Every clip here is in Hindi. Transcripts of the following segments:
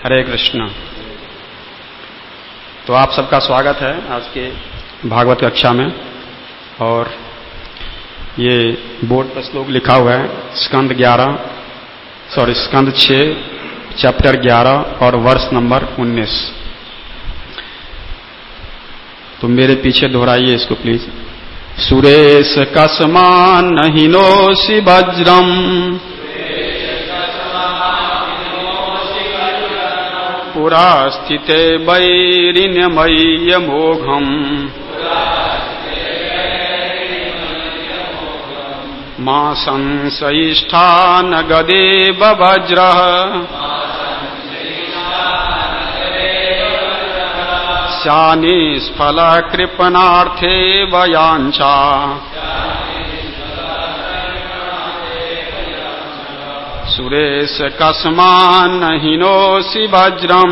हरे कृष्ण। तो आप सबका स्वागत है आज के भागवत कक्षा में। और ये बोर्ड पर श्लोक लिखा हुआ है स्कंद 6 चैप्टर 11 और वर्ष नंबर 19। तो मेरे पीछे दोहराइए इसको प्लीज। सुरेश कस्मान हिनोषि वज्रम पुरा स्थिते वैरिण्यमय्य मोघम मा संशयिष्ठा न गदेव वज्रः स्यानिष्फल कृपणार्थे वयांचा सुरेश कस्मान हिनोषि वज्रम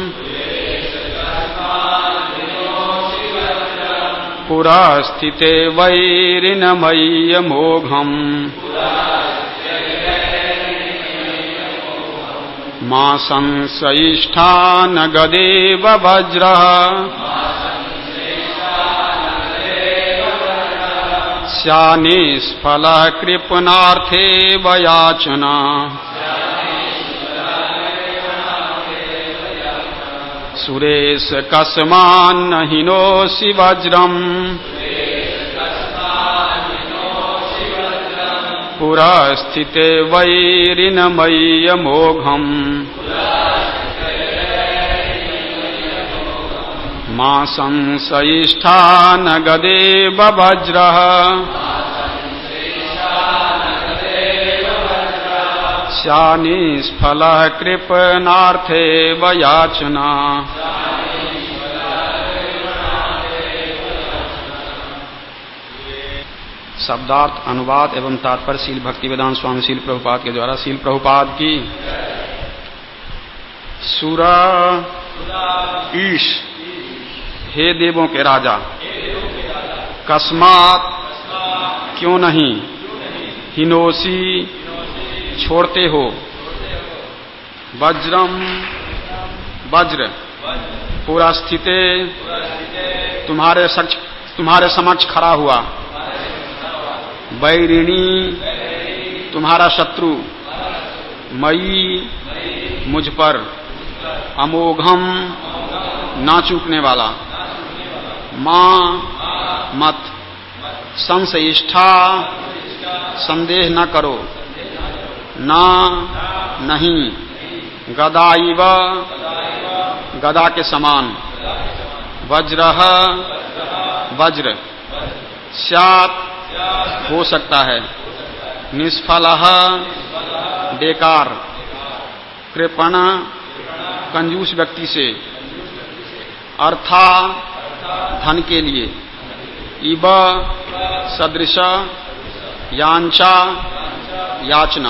पुरा स्थिते वैरिण्यमय्य मोघम मा संशयिष्ठा न गदेव वज्रः स्यानिष्फल कृपणार्थे वयाचना। सुरेश कस्मान हिनोषि वज्रम पुरा स्थिते वैरिण्यमय्य मोघम मा संशयिष्ठा न गदेव वज्रः स्यानिष्फल कृपणार्थे वयाचना। शब्दार्थ अनुवाद एवं तात्पर्य शील भक्ति वेदांत स्वामी शील प्रभुपाद के द्वारा। शील प्रभुपाद की। सुरा ईश, हे देवों के राजा, कस्मात क्यों नहीं, हिनोषि छोड़ते हो, वज्रम वज्र, पूरा स्थिते तुम्हारे समक्ष खड़ा हुआ, वैरिणी तुम्हारा शत्रु, मई मुझ पर, अमोघम ना चूकने वाला, मां मत, संशयिष्ठा संदेह न करो, ना नहीं, गदाइव गदा के समान, वज्रः वज्र, स्यात् हो सकता है, निष्फलः बेकार, कृपण कंजूस व्यक्ति से, अर्था धन के लिए, इव सदृश यांचा याचना।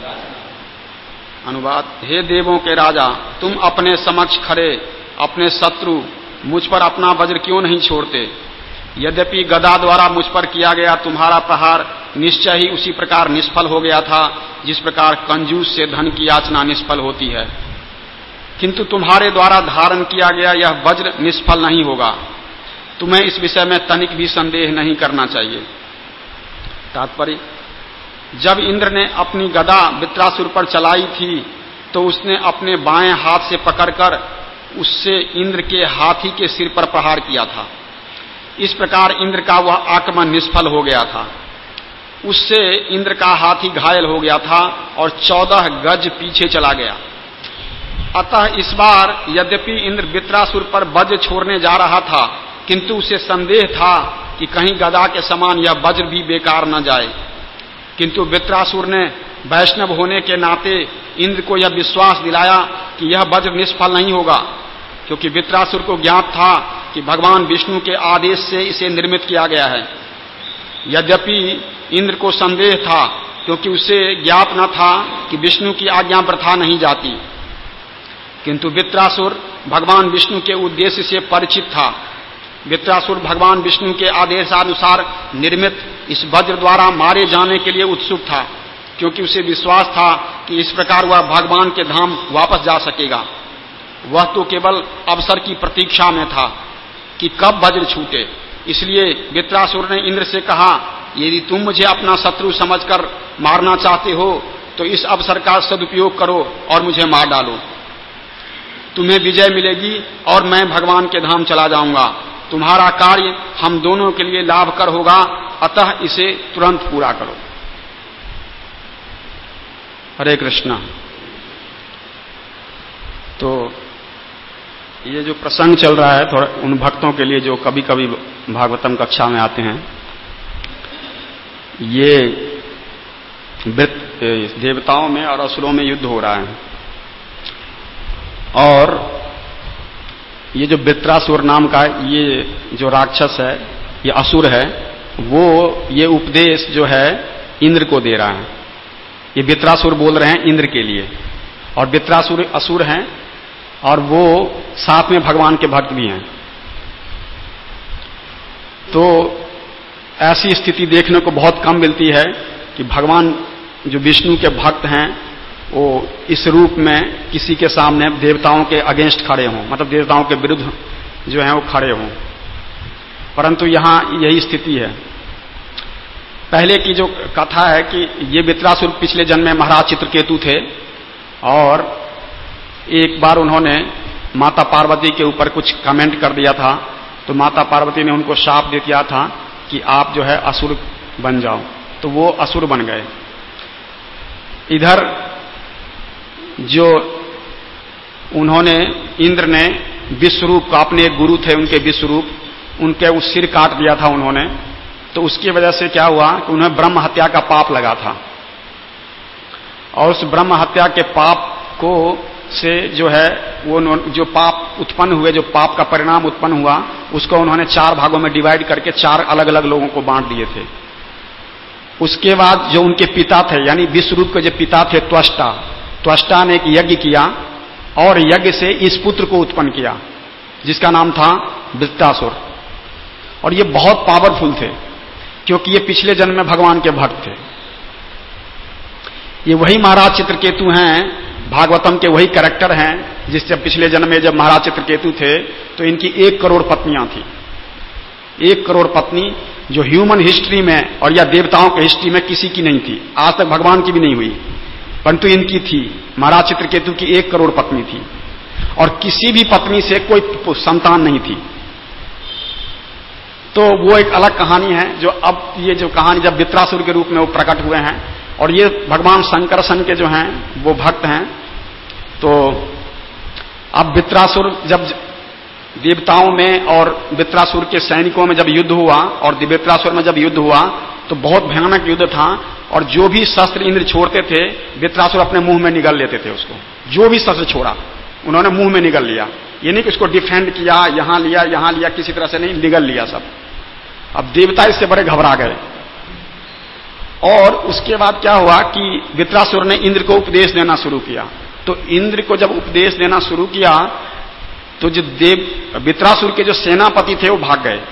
अनुवाद। हे देवों के राजा, तुम अपने समक्ष खड़े अपने शत्रु मुझ पर अपना वज्र क्यों नहीं छोड़ते। यद्यपि गदा द्वारा मुझ पर किया गया तुम्हारा प्रहार निश्चय ही उसी प्रकार निष्फल हो गया था जिस प्रकार कंजूस से धन की याचना निष्फल होती है, किंतु तुम्हारे द्वारा धारण किया गया यह वज्र निष्फल नहीं होगा। तुम्हें इस विषय में तनिक भी संदेह नहीं करना चाहिए। तात्पर्य। जब इंद्र ने अपनी गदा वृत्रासुर पर चलाई थी तो उसने अपने बाएं हाथ से पकड़कर उससे इंद्र के हाथी के सिर पर प्रहार किया था। इस प्रकार इंद्र का वह आक्रमण निष्फल हो गया था। उससे इंद्र का हाथी घायल हो गया था और 14 गज पीछे चला गया। अतः इस बार यद्यपि इंद्र वृत्रासुर पर वज्र छोड़ने जा रहा था, किंतु उसे संदेह था कि कहीं गदा के समान यह वज्र भी बेकार न जाए। किंतु वृत्रासुर ने वैष्णव होने के नाते इंद्र को यह विश्वास दिलाया कि यह वज्र निष्फल नहीं होगा, क्योंकि वृत्रासुर को ज्ञात था कि भगवान विष्णु के आदेश से इसे निर्मित किया गया है। यद्यपि इंद्र को संदेह था, क्योंकि उसे ज्ञात न था कि विष्णु की आज्ञा वृथा नहीं जाती, किंतु वृत्रासुर भगवान विष्णु के उद्देश्य से परिचित था। वृत्रासुर भगवान विष्णु के आदेशानुसार निर्मित इस वज्र द्वारा मारे जाने के लिए उत्सुक था, क्योंकि उसे विश्वास था कि इस प्रकार वह भगवान के धाम वापस जा सकेगा। वह तो केवल अवसर की प्रतीक्षा में था कि कब वज्र छूटे। इसलिए वृत्रासुर ने इंद्र से कहा, यदि तुम मुझे अपना शत्रु समझकर मारना चाहते हो तो इस अवसर का सदुपयोग करो और मुझे मार डालो। तुम्हें विजय मिलेगी और मैं भगवान के धाम चला जाऊंगा। तुम्हारा कार्य हम दोनों के लिए लाभकर होगा, अतः इसे तुरंत पूरा करो। हरे कृष्णा। तो ये जो प्रसंग चल रहा है थोड़ा उन भक्तों के लिए जो कभी कभी भागवतम कक्षा में आते हैं, ये देवताओं में और असुरों में युद्ध हो रहा है, और ये जो वृत्रासुर नाम का ये जो राक्षस है, ये असुर है, वो ये उपदेश जो है इंद्र को दे रहा है। ये वृत्रासुर बोल रहे हैं इंद्र के लिए, और वृत्रासुर असुर हैं और वो साथ में भगवान के भक्त भी हैं। तो ऐसी स्थिति देखने को बहुत कम मिलती है कि भगवान जो विष्णु के भक्त हैं वो इस रूप में किसी के सामने देवताओं के अगेंस्ट खड़े हों, मतलब देवताओं के विरुद्ध जो है वो खड़े हों, परंतु यहां यही स्थिति है। पहले की जो कथा है कि ये वृत्रासुर पिछले जन्म में महाराज चित्रकेतु थे, और एक बार उन्होंने माता पार्वती के ऊपर कुछ कमेंट कर दिया था, तो माता पार्वती ने उनको शाप दे दिया था कि आप जो है असुर बन जाओ, तो वो असुर बन गए। इधर जो उन्होंने इंद्र ने विश्वरूप का, अपने एक गुरु थे उनके विश्वरूप, उनके उस सिर काट दिया था उन्होंने, तो उसकी वजह से क्या हुआ कि उन्हें ब्रह्म हत्या का पाप लगा था, और उस ब्रह्म हत्या के पाप को से जो है वो जो पाप उत्पन्न हुए, जो पाप का परिणाम उत्पन्न हुआ, उसको उन्होंने 4 भागों में डिवाइड करके 4 अलग अलग लोगों को बांट दिए थे। उसके बाद जो उनके पिता थे, यानी विश्वरूप के जो पिता थे त्वष्टा ने एक यज्ञ किया, और यज्ञ से इस पुत्र को उत्पन्न किया जिसका नाम था वृत्रासुर। और ये बहुत पावरफुल थे क्योंकि ये पिछले जन्म में भगवान के भक्त थे। ये वही महाराज चित्रकेतु हैं, भागवतम के वही कैरेक्टर हैं जिससे पिछले जन्म में जब महाराज चित्रकेतु थे तो इनकी 1 करोड़ पत्नियां थी। 1 करोड़ पत्नी जो ह्यूमन हिस्ट्री में और या देवताओं के हिस्ट्री में किसी की नहीं थी, आज तक भगवान की भी नहीं हुई, परंतु इनकी थी। महाराज चित्रकेतु की 1 करोड़ पत्नी थी, और किसी भी पत्नी से कोई संतान नहीं थी। तो वो एक अलग कहानी है, जो अब ये जो कहानी जब वृत्रासुर के रूप में वो प्रकट हुए हैं, और ये भगवान शंकरसन के जो हैं वो भक्त हैं। तो अब वृत्रासुर जब देवताओं में और वृत्रासुर के सैनिकों में जब युद्ध हुआ, और वृत्रासुर में जब युद्ध हुआ तो बहुत भयानक युद्ध था, और जो भी शस्त्र इंद्र छोड़ते थे वृत्रासुर अपने मुंह में निगल लेते थे उसको। जो भी शस्त्र छोड़ा उन्होंने मुंह में निगल लिया, ये नहीं कि उसको डिफेंड किया, यहां लिया, किसी तरह से नहीं, निगल लिया सब। अब देवता इससे बड़े घबरा गए, और उसके बाद क्या हुआ कि वृत्रासुर ने इंद्र को उपदेश देना शुरू किया। तो इंद्र को जब उपदेश देना शुरू किया तो जो वृत्रासुर के जो सेनापति थे वो भाग गए।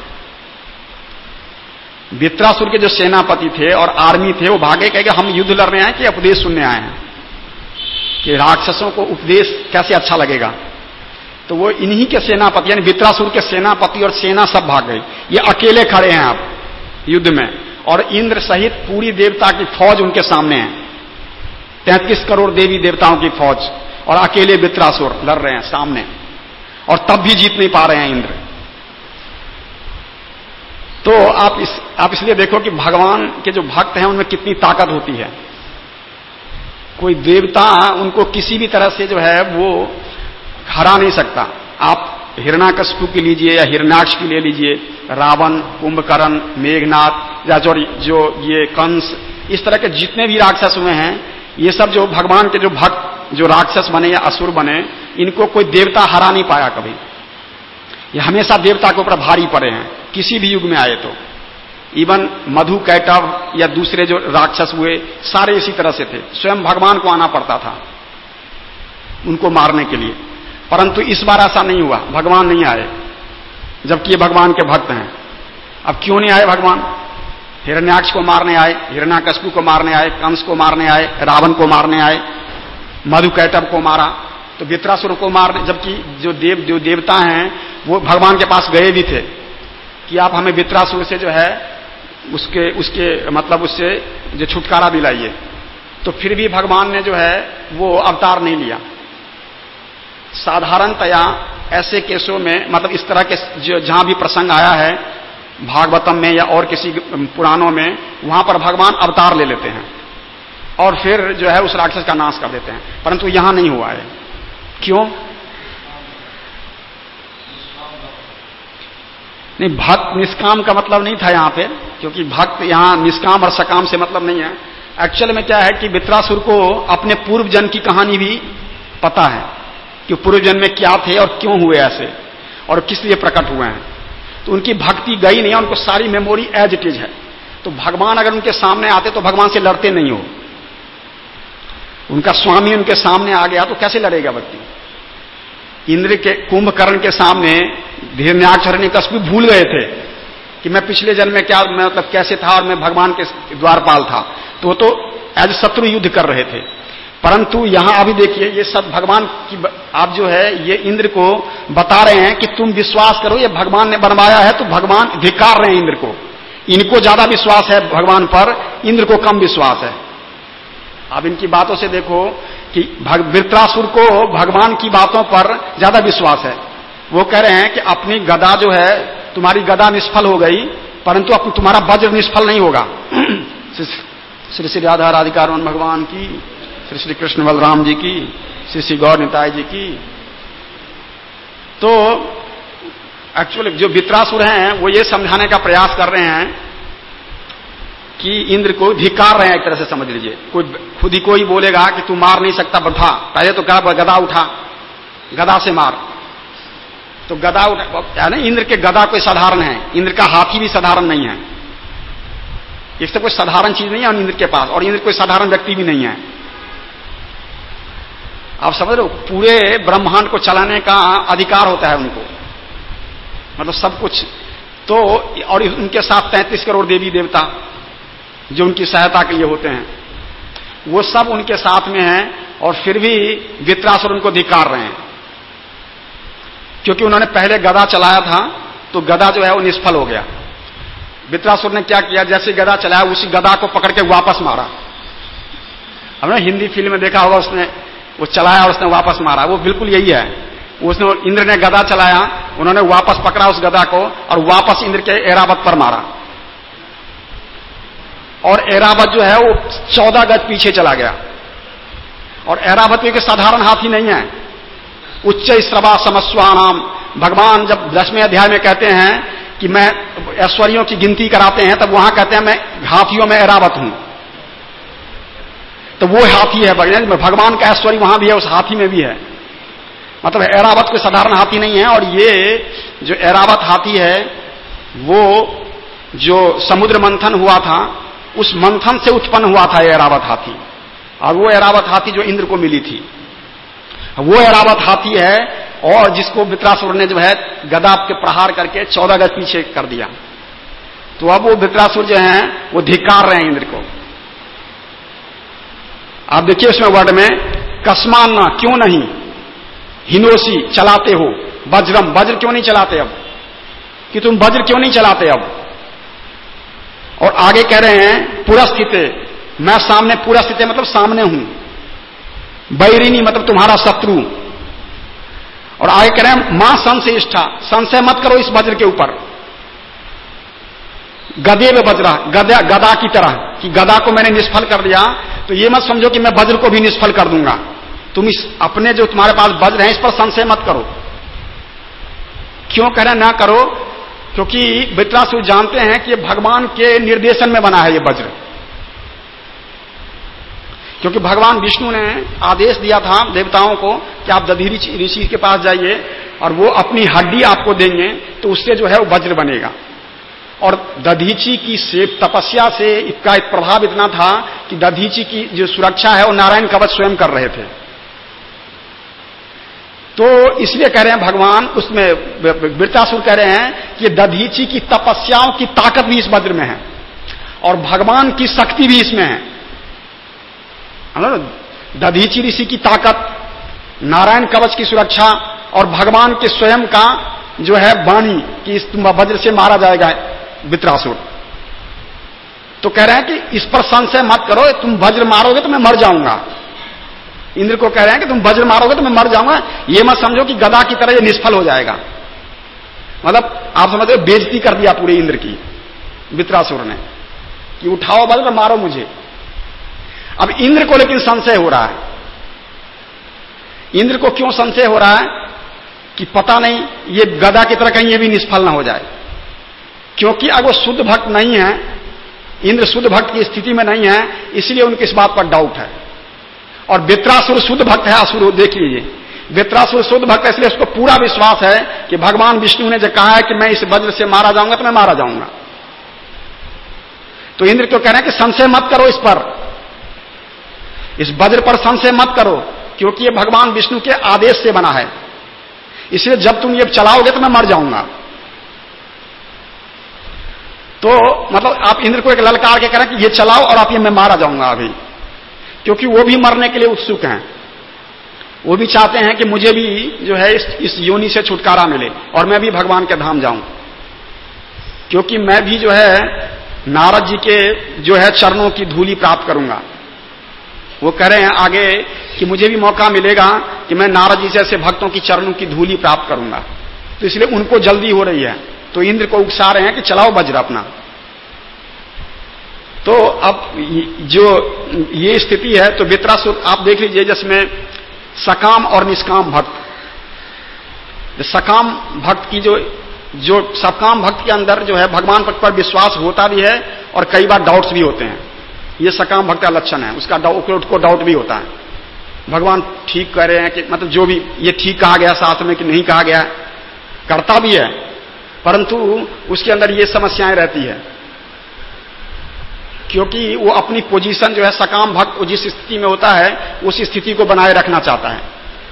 वृत्रासुर के जो सेनापति थे और आर्मी थे वो भागे, कहे हम युद्ध लड़ने आए कि उपदेश सुनने आए हैं, कि राक्षसों को उपदेश कैसे अच्छा लगेगा। तो वो इन्हीं के सेनापति यानी वृत्रासुर के सेनापति और सेना सब भाग गई। ये अकेले खड़े हैं अब युद्ध में, और इंद्र सहित पूरी देवता की फौज उनके सामने है। 33 करोड़ देवी देवताओं की फौज, और अकेले वृत्रासुर लड़ रहे हैं सामने, और तब भी जीत नहीं पा रहे हैं इंद्र। तो आप इसलिए देखो कि भगवान के जो भक्त हैं उनमें कितनी ताकत होती है। कोई देवता उनको किसी भी तरह से जो है वो हरा नहीं सकता। आप हिरण्याकश्यप की लीजिए या हिरण्याक्ष की ले लीजिए, रावण, कुंभकर्ण, मेघनाथ, या जो ये कंस, इस तरह के जितने भी राक्षस हुए हैं, ये सब जो भगवान के जो भक्त जो राक्षस बने या असुर बने, इनको कोई देवता हरा नहीं पाया कभी। ये हमेशा देवता के ऊपर भारी पड़े हैं, किसी भी युग में आए तो। इवन मधु, कैटव या दूसरे जो राक्षस हुए सारे इसी तरह से थे। स्वयं भगवान को आना पड़ता था उनको मारने के लिए, परंतु इस बार ऐसा नहीं हुआ, भगवान नहीं आए, जबकि ये भगवान के भक्त हैं। अब क्यों नहीं आए भगवान? हिरण्याक्ष को मारने आए, हिरण्याकश्यप को मारने आए, कंस को मारने आए, रावण को मारने आए, मधु कैटव को मारा। तो तो वृत्रासुर को मारने, जबकि जो देवता हैं वो भगवान के पास गए भी थे कि आप हमें वृत्रासुर से जो है उसके मतलब उससे जो छुटकारा दिलाइए, तो फिर भी भगवान ने जो है वो अवतार नहीं लिया। साधारणतया ऐसे केसों में, मतलब इस तरह के जो जहां भी प्रसंग आया है भागवतम में या और किसी पुराणों में, वहां पर भगवान अवतार ले लेते हैं और फिर जो है उस राक्षस का नाश कर देते हैं, परंतु यहां नहीं हुआ है। क्यों? नहीं, भक्त निष्काम का मतलब नहीं था यहां पे, क्योंकि भक्त यहां निष्काम और सकाम से मतलब नहीं है। एक्चुअल में क्या है कि वृत्रासुर को अपने पूर्व जन्म की कहानी भी पता है कि पूर्व जन्म में क्या थे और क्यों हुए ऐसे और किस लिए प्रकट हुए हैं, तो उनकी भक्ति गई नहीं है, उनको सारी मेमोरी एज इट इज है। तो भगवान अगर उनके सामने आते तो भगवान से लड़ते नहीं हो, उनका स्वामी उनके सामने आ गया तो कैसे लड़ेगा व्यक्ति? इंद्र के कुंभकर्ण के सामने हिरण्याक्ष हिरण्यकश्यप भी भूल गए थे कि मैं पिछले जन्म में क्या, मैं मतलब कैसे था और मैं भगवान के द्वारपाल था, तो वो तो एज शत्रु युद्ध कर रहे थे। परंतु यहां अभी देखिए ये सब भगवान की, आप जो है ये इंद्र को बता रहे हैं कि तुम विश्वास करो, ये भगवान ने बनवाया है, तो भगवान धिक्कार रहे हैं इंद्र को। इनको ज्यादा विश्वास है भगवान पर, इंद्र को कम विश्वास है। अब इनकी बातों से देखो कि वृत्रासुर को भगवान की बातों पर ज्यादा विश्वास है। वो कह रहे हैं कि अपनी गदा जो है, तुम्हारी गदा निष्फल हो गई, परंतु अब तुम्हारा वज्र निष्फल नहीं होगा। श्री श्री राधा राधिका रमन भगवान की, श्री श्री कृष्ण बलराम जी की, श्री श्री गौर निताय जी की। तो एक्चुअली जो वृत्रासुर हैं वो ये समझाने का प्रयास कर रहे हैं कि इंद्र को धिक्कार रहे हैं, एक तरह से समझ लीजिए। कोई खुद ही कोई बोलेगा कि तू मार नहीं सकता, बैठा, पहले तो कहा गदा उठा, गदा से मार, तो गदा उठा ना। इंद्र के गदा कोई साधारण है, इंद्र का हाथी भी साधारण नहीं है, इससे कोई साधारण चीज नहीं है इंद्र के पास, और इंद्र कोई साधारण व्यक्ति भी नहीं है। आप समझ लो, पूरे ब्रह्मांड को चलाने का अधिकार होता है उनको, मतलब सब कुछ। तो और उनके साथ 33 करोड़ देवी देवता जो उनकी सहायता के लिए होते हैं, वो सब उनके साथ में हैं, और फिर भी वृत्रासुर उनको धिक्कार रहे हैं, क्योंकि उन्होंने पहले गदा चलाया था तो गदा जो है वो निष्फल हो गया। वृत्रासुर ने क्या किया, जैसे गदा चलाया उसी गदा को पकड़ के वापस मारा। हमने हिंदी फिल्म में देखा होगा, उसने वो चलाया और उसने वापस मारा, वो बिल्कुल यही है। उसने, इंद्र ने गदा चलाया, उन्होंने वापस पकड़ा उस गदा को और वापस इंद्र के ऐरावत पर मारा, और ऐरावत जो है वो 14 गज पीछे चला गया। और ऐरावत भी साधारण हाथी नहीं है, उच्च श्रवा समस्वानाम। भगवान जब 10वें अध्याय में कहते हैं कि मैं ऐश्वर्यों की गिनती कराते हैं, तब वहां कहते हैं मैं हाथियों में ऐरावत हूं, तो वो हाथी है भगवान का ऐश्वर्य, वहां भी है, उस हाथी में भी है। मतलब ऐरावत कोई साधारण हाथी नहीं है। और ये जो ऐरावत हाथी है वो जो समुद्र मंथन हुआ था उस मंथन से उत्पन्न हुआ था ऐरावत हाथी, और वो ऐरावत हाथी जो इंद्र को मिली थी वो ऐरावत हाथी है, और जिसको वृत्रासुर ने जो है गदा के प्रहार करके 14 गज पीछे कर दिया। तो अब वो वृत्रासुर जो है वो धिक्कार रहे हैं इंद्र को। आप देखिए उसमें वर्ड में कस्मान्ना, क्यों नहीं, हिनोसी, चलाते हो, वज्रम, वज्र क्यों नहीं चलाते अब, कि तुम वज्र क्यों नहीं चलाते अब। और आगे कह रहे हैं पुरस्थिते, मैं सामने, पुरस्थिते मतलब सामने हूं, बैरिनी मतलब तुम्हारा शत्रु। और आगे कह रहे हैं मां संशयिष्ठा, संशय मत करो इस वज्र के ऊपर, गदे में वज्रा, गदा की तरह, कि गदा को मैंने निष्फल कर दिया, तो ये मत समझो कि मैं वज्र को भी निष्फल कर दूंगा। तुम इस अपने जो तुम्हारे पास वज्र है इस पर संशय मत करो। क्यों कह रहे ना करो, क्योंकि वृत्रासुर जानते हैं कि ये भगवान के निर्देशन में बना है ये वज्र, क्योंकि भगवान विष्णु ने आदेश दिया था देवताओं को कि आप दधीचि ऋषि के पास जाइए और वो अपनी हड्डी आपको देंगे, तो उससे जो है वो वज्र बनेगा। और दधीचि की से तपस्या से इसका एक प्रभाव इतना था कि दधीचि की जो सुरक्षा है वो नारायण कवच स्वयं कर रहे थे। तो इसलिए कह रहे हैं भगवान, उसमें वृत्रासुर कह रहे हैं कि दधीचि की तपस्याओं की ताकत भी इस वज्र में है और भगवान की शक्ति भी इसमें है। दधीचि ऋषि की ताकत नारायण कवच की सुरक्षा और भगवान के स्वयं का जो है वाणी कि इस वज्र से मारा जाएगा वृत्रासुर। तो कह रहे हैं कि इस पर संशय मत करो, तुम वज्र मारोगे तो मैं मर जाऊंगा। इंद्र को कह रहे हैं कि तुम वज्र मारोगे तो मैं मर जाऊंगा, ये मत समझो कि गदा की तरह ये निष्फल हो जाएगा। मतलब आप समझ रहे हो, बेइज्जती कर दिया पूरे इंद्र की वृत्रासुर ने कि उठाओ वज्र मारो मुझे। अब इंद्र को लेकिन संशय हो रहा है। इंद्र को क्यों संशय हो रहा है कि पता नहीं ये गदा की तरह कहीं ये भी निष्फल ना हो जाए, क्योंकि अगर वो शुद्ध भक्त नहीं है, इंद्र शुद्ध भक्त की स्थिति में नहीं है, इसलिए उनके इस बात पर डाउट है। और वृत्रासुर शुद्ध भक्त है, असुर देख लीजिए, वृत्रासुर शुद्ध भक्त है, इसलिए उसको पूरा विश्वास है कि भगवान विष्णु ने जो कहा है कि मैं इस वज्र से मारा जाऊंगा तो मैं मारा जाऊंगा। तो इंद्र क्यों कह रहे हैं कि संशय मत करो इस पर, इस वज्र पर संशय मत करो, क्योंकि ये भगवान विष्णु के आदेश से बना है, इसलिए जब तुम ये चलाओगे तो मैं मर जाऊंगा। तो मतलब आप इंद्र को एक ललकार के कह रहे हैं कि ये चलाओ और आप ये मैं मारा जाऊंगा अभी, क्योंकि वो भी मरने के लिए उत्सुक हैं। वो भी चाहते हैं कि मुझे भी जो है इस योनि से छुटकारा मिले और मैं भी भगवान के धाम जाऊं, क्योंकि मैं भी जो है नारद जी के जो है चरणों की धूली प्राप्त करूंगा। वो कह रहे हैं आगे कि मुझे भी मौका मिलेगा कि मैं नारद जी जैसे भक्तों की चरणों की धूली प्राप्त करूंगा, तो इसलिए उनको जल्दी हो रही है। तो इंद्र को उकसा रहे हैं कि चलाओ वज्र अपना। तो अब जो ये स्थिति है, तो वृत्रासुर आप देख लीजिए, जिसमें सकाम और निष्काम भक्त, सकाम भक्त की जो सकाम भक्त के अंदर जो है भगवान पर विश्वास होता भी है और कई बार डाउट्स भी होते हैं। ये सकाम भक्त का लक्षण है, उसका को डाउट भी होता है, भगवान ठीक कह रहे हैं कि मतलब जो भी ये ठीक कहा गया शास्त्र में कि नहीं कहा गया, करता भी है, परंतु उसके अंदर ये समस्याएं रहती है, क्योंकि वो अपनी पोजीशन जो है सकाम भक्त जिस स्थिति में होता है उस स्थिति को बनाए रखना चाहता है,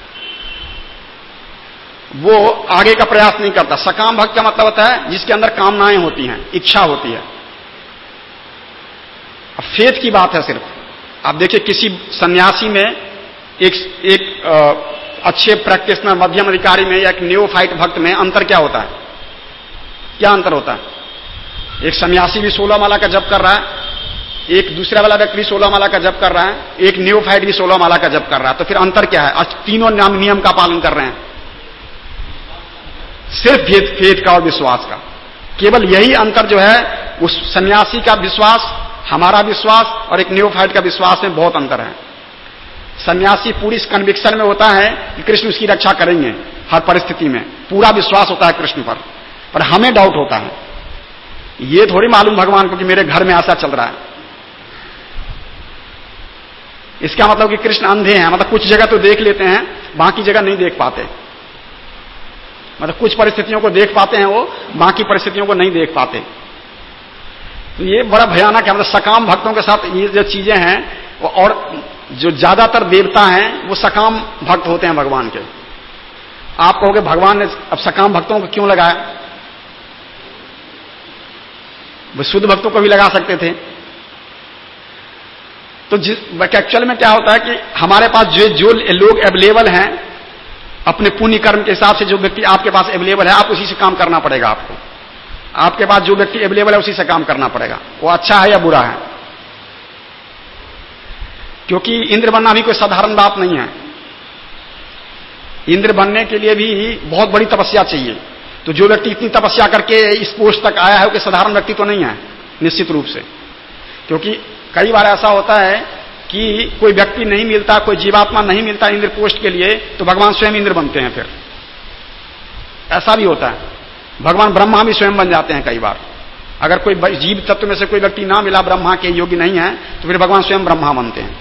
वो आगे का प्रयास नहीं करता। सकाम भक्त का मतलब होता है जिसके अंदर कामनाएं होती हैं, इच्छा होती है। अब फेथ की बात है सिर्फ। आप देखिए किसी सन्यासी में एक अच्छे प्रैक्टिशनर मध्यम अधिकारी में या एक न्योफाइट भक्त में अंतर क्या होता है? क्या अंतर होता है? एक सन्यासी भी 16 माला का जप कर रहा है, एक दूसरा वाला व्यक्ति भी 16 माला का जप कर रहा है, एक न्योफाइट भी 16 माला का जप कर रहा है, तो फिर अंतर क्या है? तीनों नियम का पालन कर रहे हैं, सिर्फ फेथ का और विश्वास का। केवल यही अंतर जो है, उस सन्यासी का विश्वास, हमारा विश्वास और एक न्योफाइट का विश्वास में बहुत अंतर है। सन्यासी पूरी इस कन्विक्शन में होता है कि कृष्ण उसकी रक्षा करेंगे हर परिस्थिति में, पूरा विश्वास होता है कृष्ण पर हमें डाउट होता है। ये थोड़ी मालूम भगवान को कि मेरे घर में ऐसा चल रहा है। इसका मतलब कि कृष्ण अंधे हैं, मतलब कुछ जगह तो देख लेते हैं, बाकी जगह नहीं देख पाते। मतलब कुछ परिस्थितियों को देख पाते हैं वो, बाकी परिस्थितियों को नहीं देख पाते। तो ये बड़ा भयानक है। मतलब सकाम भक्तों के साथ ये जो चीजें हैं, और जो ज्यादातर देवता हैं वो सकाम भक्त होते हैं भगवान के। आप कहोगे भगवान ने अब सकाम भक्तों को क्यों लगाया? वो शुद्ध भक्तों को भी लगा सकते थे। तो एक्चुअल में क्या होता है कि हमारे पास जो लोग अवेलेबल हैं अपने पुण्य कर्म के हिसाब से, जो व्यक्ति आपके पास अवेलेबल है, आप उसी से काम करना पड़ेगा आपको। आपके पास जो व्यक्ति अवेलेबल है उसी से काम करना पड़ेगा, वो अच्छा है या बुरा है। क्योंकि इंद्र बनना भी कोई साधारण बात नहीं है। इंद्र बनने के लिए भी बहुत बड़ी तपस्या चाहिए। तो जो व्यक्ति इतनी तपस्या करके इस पोस्ट तक आया है वो साधारण व्यक्ति तो नहीं है निश्चित रूप से। क्योंकि कई बार ऐसा होता है कि कोई व्यक्ति नहीं मिलता, कोई जीवात्मा नहीं मिलता इंद्र पोस्ट के लिए, तो भगवान स्वयं इंद्र बनते हैं। फिर ऐसा भी होता है, भगवान ब्रह्मा भी स्वयं बन जाते हैं कई बार। अगर कोई जीव तत्व में से कोई व्यक्ति ना मिला, ब्रह्मा के योग्य नहीं है, तो फिर भगवान स्वयं ब्रह्मा बनते हैं।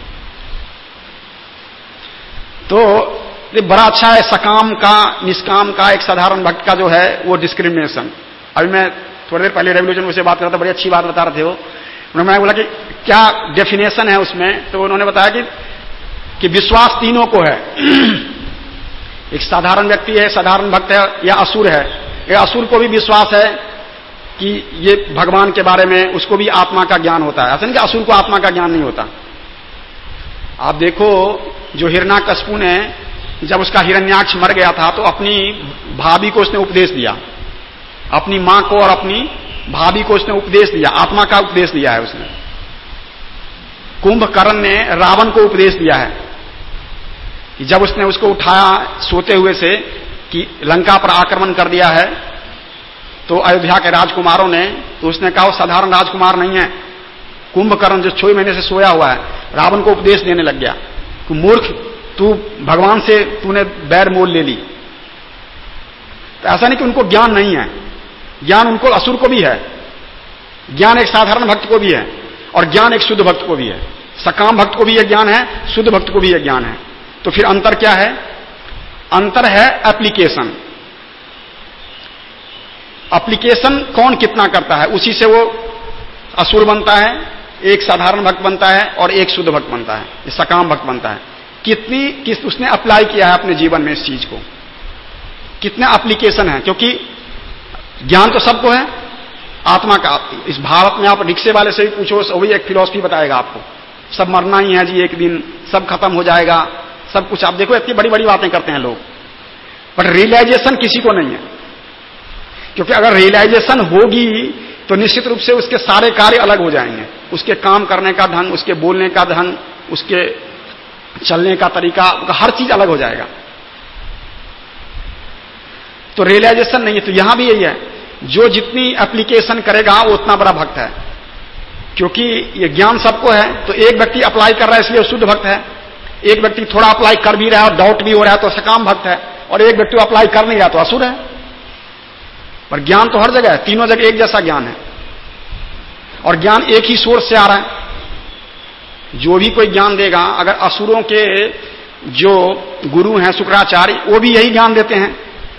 तो ये बड़ा अच्छा है सकाम का, निष्काम का, एक साधारण भक्त का जो है वो डिस्क्रिमिनेशन। अभी मैं थोड़ी देर पहले रेवोल्यूशन से बात कर रहा था, बड़ी अच्छी बात बता रहे थे वो। उन्होंने बोला कि क्या डेफिनेशन है उसमें, तो उन्होंने बताया कि विश्वास तीनों को है। एक साधारण व्यक्ति है, साधारण भक्त है, या असुर है। एक असुर को भी विश्वास है कि ये भगवान के बारे में, उसको भी आत्मा का ज्ञान होता है। ऐसा नहीं कि असुर को आत्मा का ज्ञान नहीं होता। आप देखो जो हिरण्याकश्यप ने जब उसका हिरण्याक्ष मर गया था तो अपनी भाभी को उसने उपदेश दिया, अपनी मां को और अपनी भाभी को उसने उपदेश दिया, आत्मा का उपदेश दिया है उसने। कुंभकर्ण ने रावण को उपदेश दिया है कि जब उसने उसको उठाया सोते हुए से कि लंका पर आक्रमण कर दिया है, तो अयोध्या के राजकुमारों ने, तो उसने कहा वो साधारण राजकुमार नहीं है, कुंभकर्ण जो 6 महीने से सोया हुआ है। रावण को उपदेश देने लग गया कि मूर्ख, तू भगवान से तूने बैर मोल ले ली। तो ऐसा नहीं कि उनको ज्ञान नहीं है, ज्ञान उनको असुर को भी है, ज्ञान एक साधारण भक्त को भी है और ज्ञान एक शुद्ध भक्त को भी है। सकाम भक्त को भी यह ज्ञान है, शुद्ध भक्त को भी यह ज्ञान है। तो फिर अंतर क्या है? अंतर है एप्लीकेशन। एप्लीकेशन कौन कितना करता है, उसी से वो असुर बनता है, एक साधारण भक्त बनता है और एक शुद्ध भक्त बनता है, सकाम भक्त बनता है। किस उसने अप्लाई किया है अपने जीवन में इस चीज को, कितना एप्लीकेशन है। क्योंकि ज्ञान तो सबको है, आत्मा का। इस भारत में आप रिक्शे वाले से भी पूछो, वो भी एक फिलॉसफी बताएगा आपको, सब मरना ही है जी, एक दिन सब खत्म हो जाएगा, सब कुछ। आप देखो इतनी बड़ी बड़ी बातें करते हैं लोग, बट रियलाइजेशन किसी को नहीं है। क्योंकि अगर रियलाइजेशन होगी तो निश्चित रूप से उसके सारे कार्य अलग हो जाएंगे, उसके काम करने का ढंग, उसके बोलने का ढंग, उसके चलने का तरीका, हर चीज अलग हो जाएगा। तो रियलाइजेशन नहीं है। तो यहां भी यही है, जो जितनी एप्लीकेशन करेगा वो उतना बड़ा भक्त है। क्योंकि ये ज्ञान सबको है, तो एक व्यक्ति अप्लाई कर रहा है इसलिए वो शुद्ध भक्त है, एक व्यक्ति थोड़ा अप्लाई कर भी रहा है और डाउट भी हो रहा है तो सकाम भक्त है, और एक व्यक्ति अप्लाई कर नहीं रहा तो असुर है। पर ज्ञान तो हर जगह है, तीनों जगह एक जैसा ज्ञान है, और ज्ञान एक ही सोर्स से आ रहा है। जो भी कोई ज्ञान देगा, अगर असुरों के जो गुरु हैं शुक्राचार्य, वो भी यही ज्ञान देते हैं,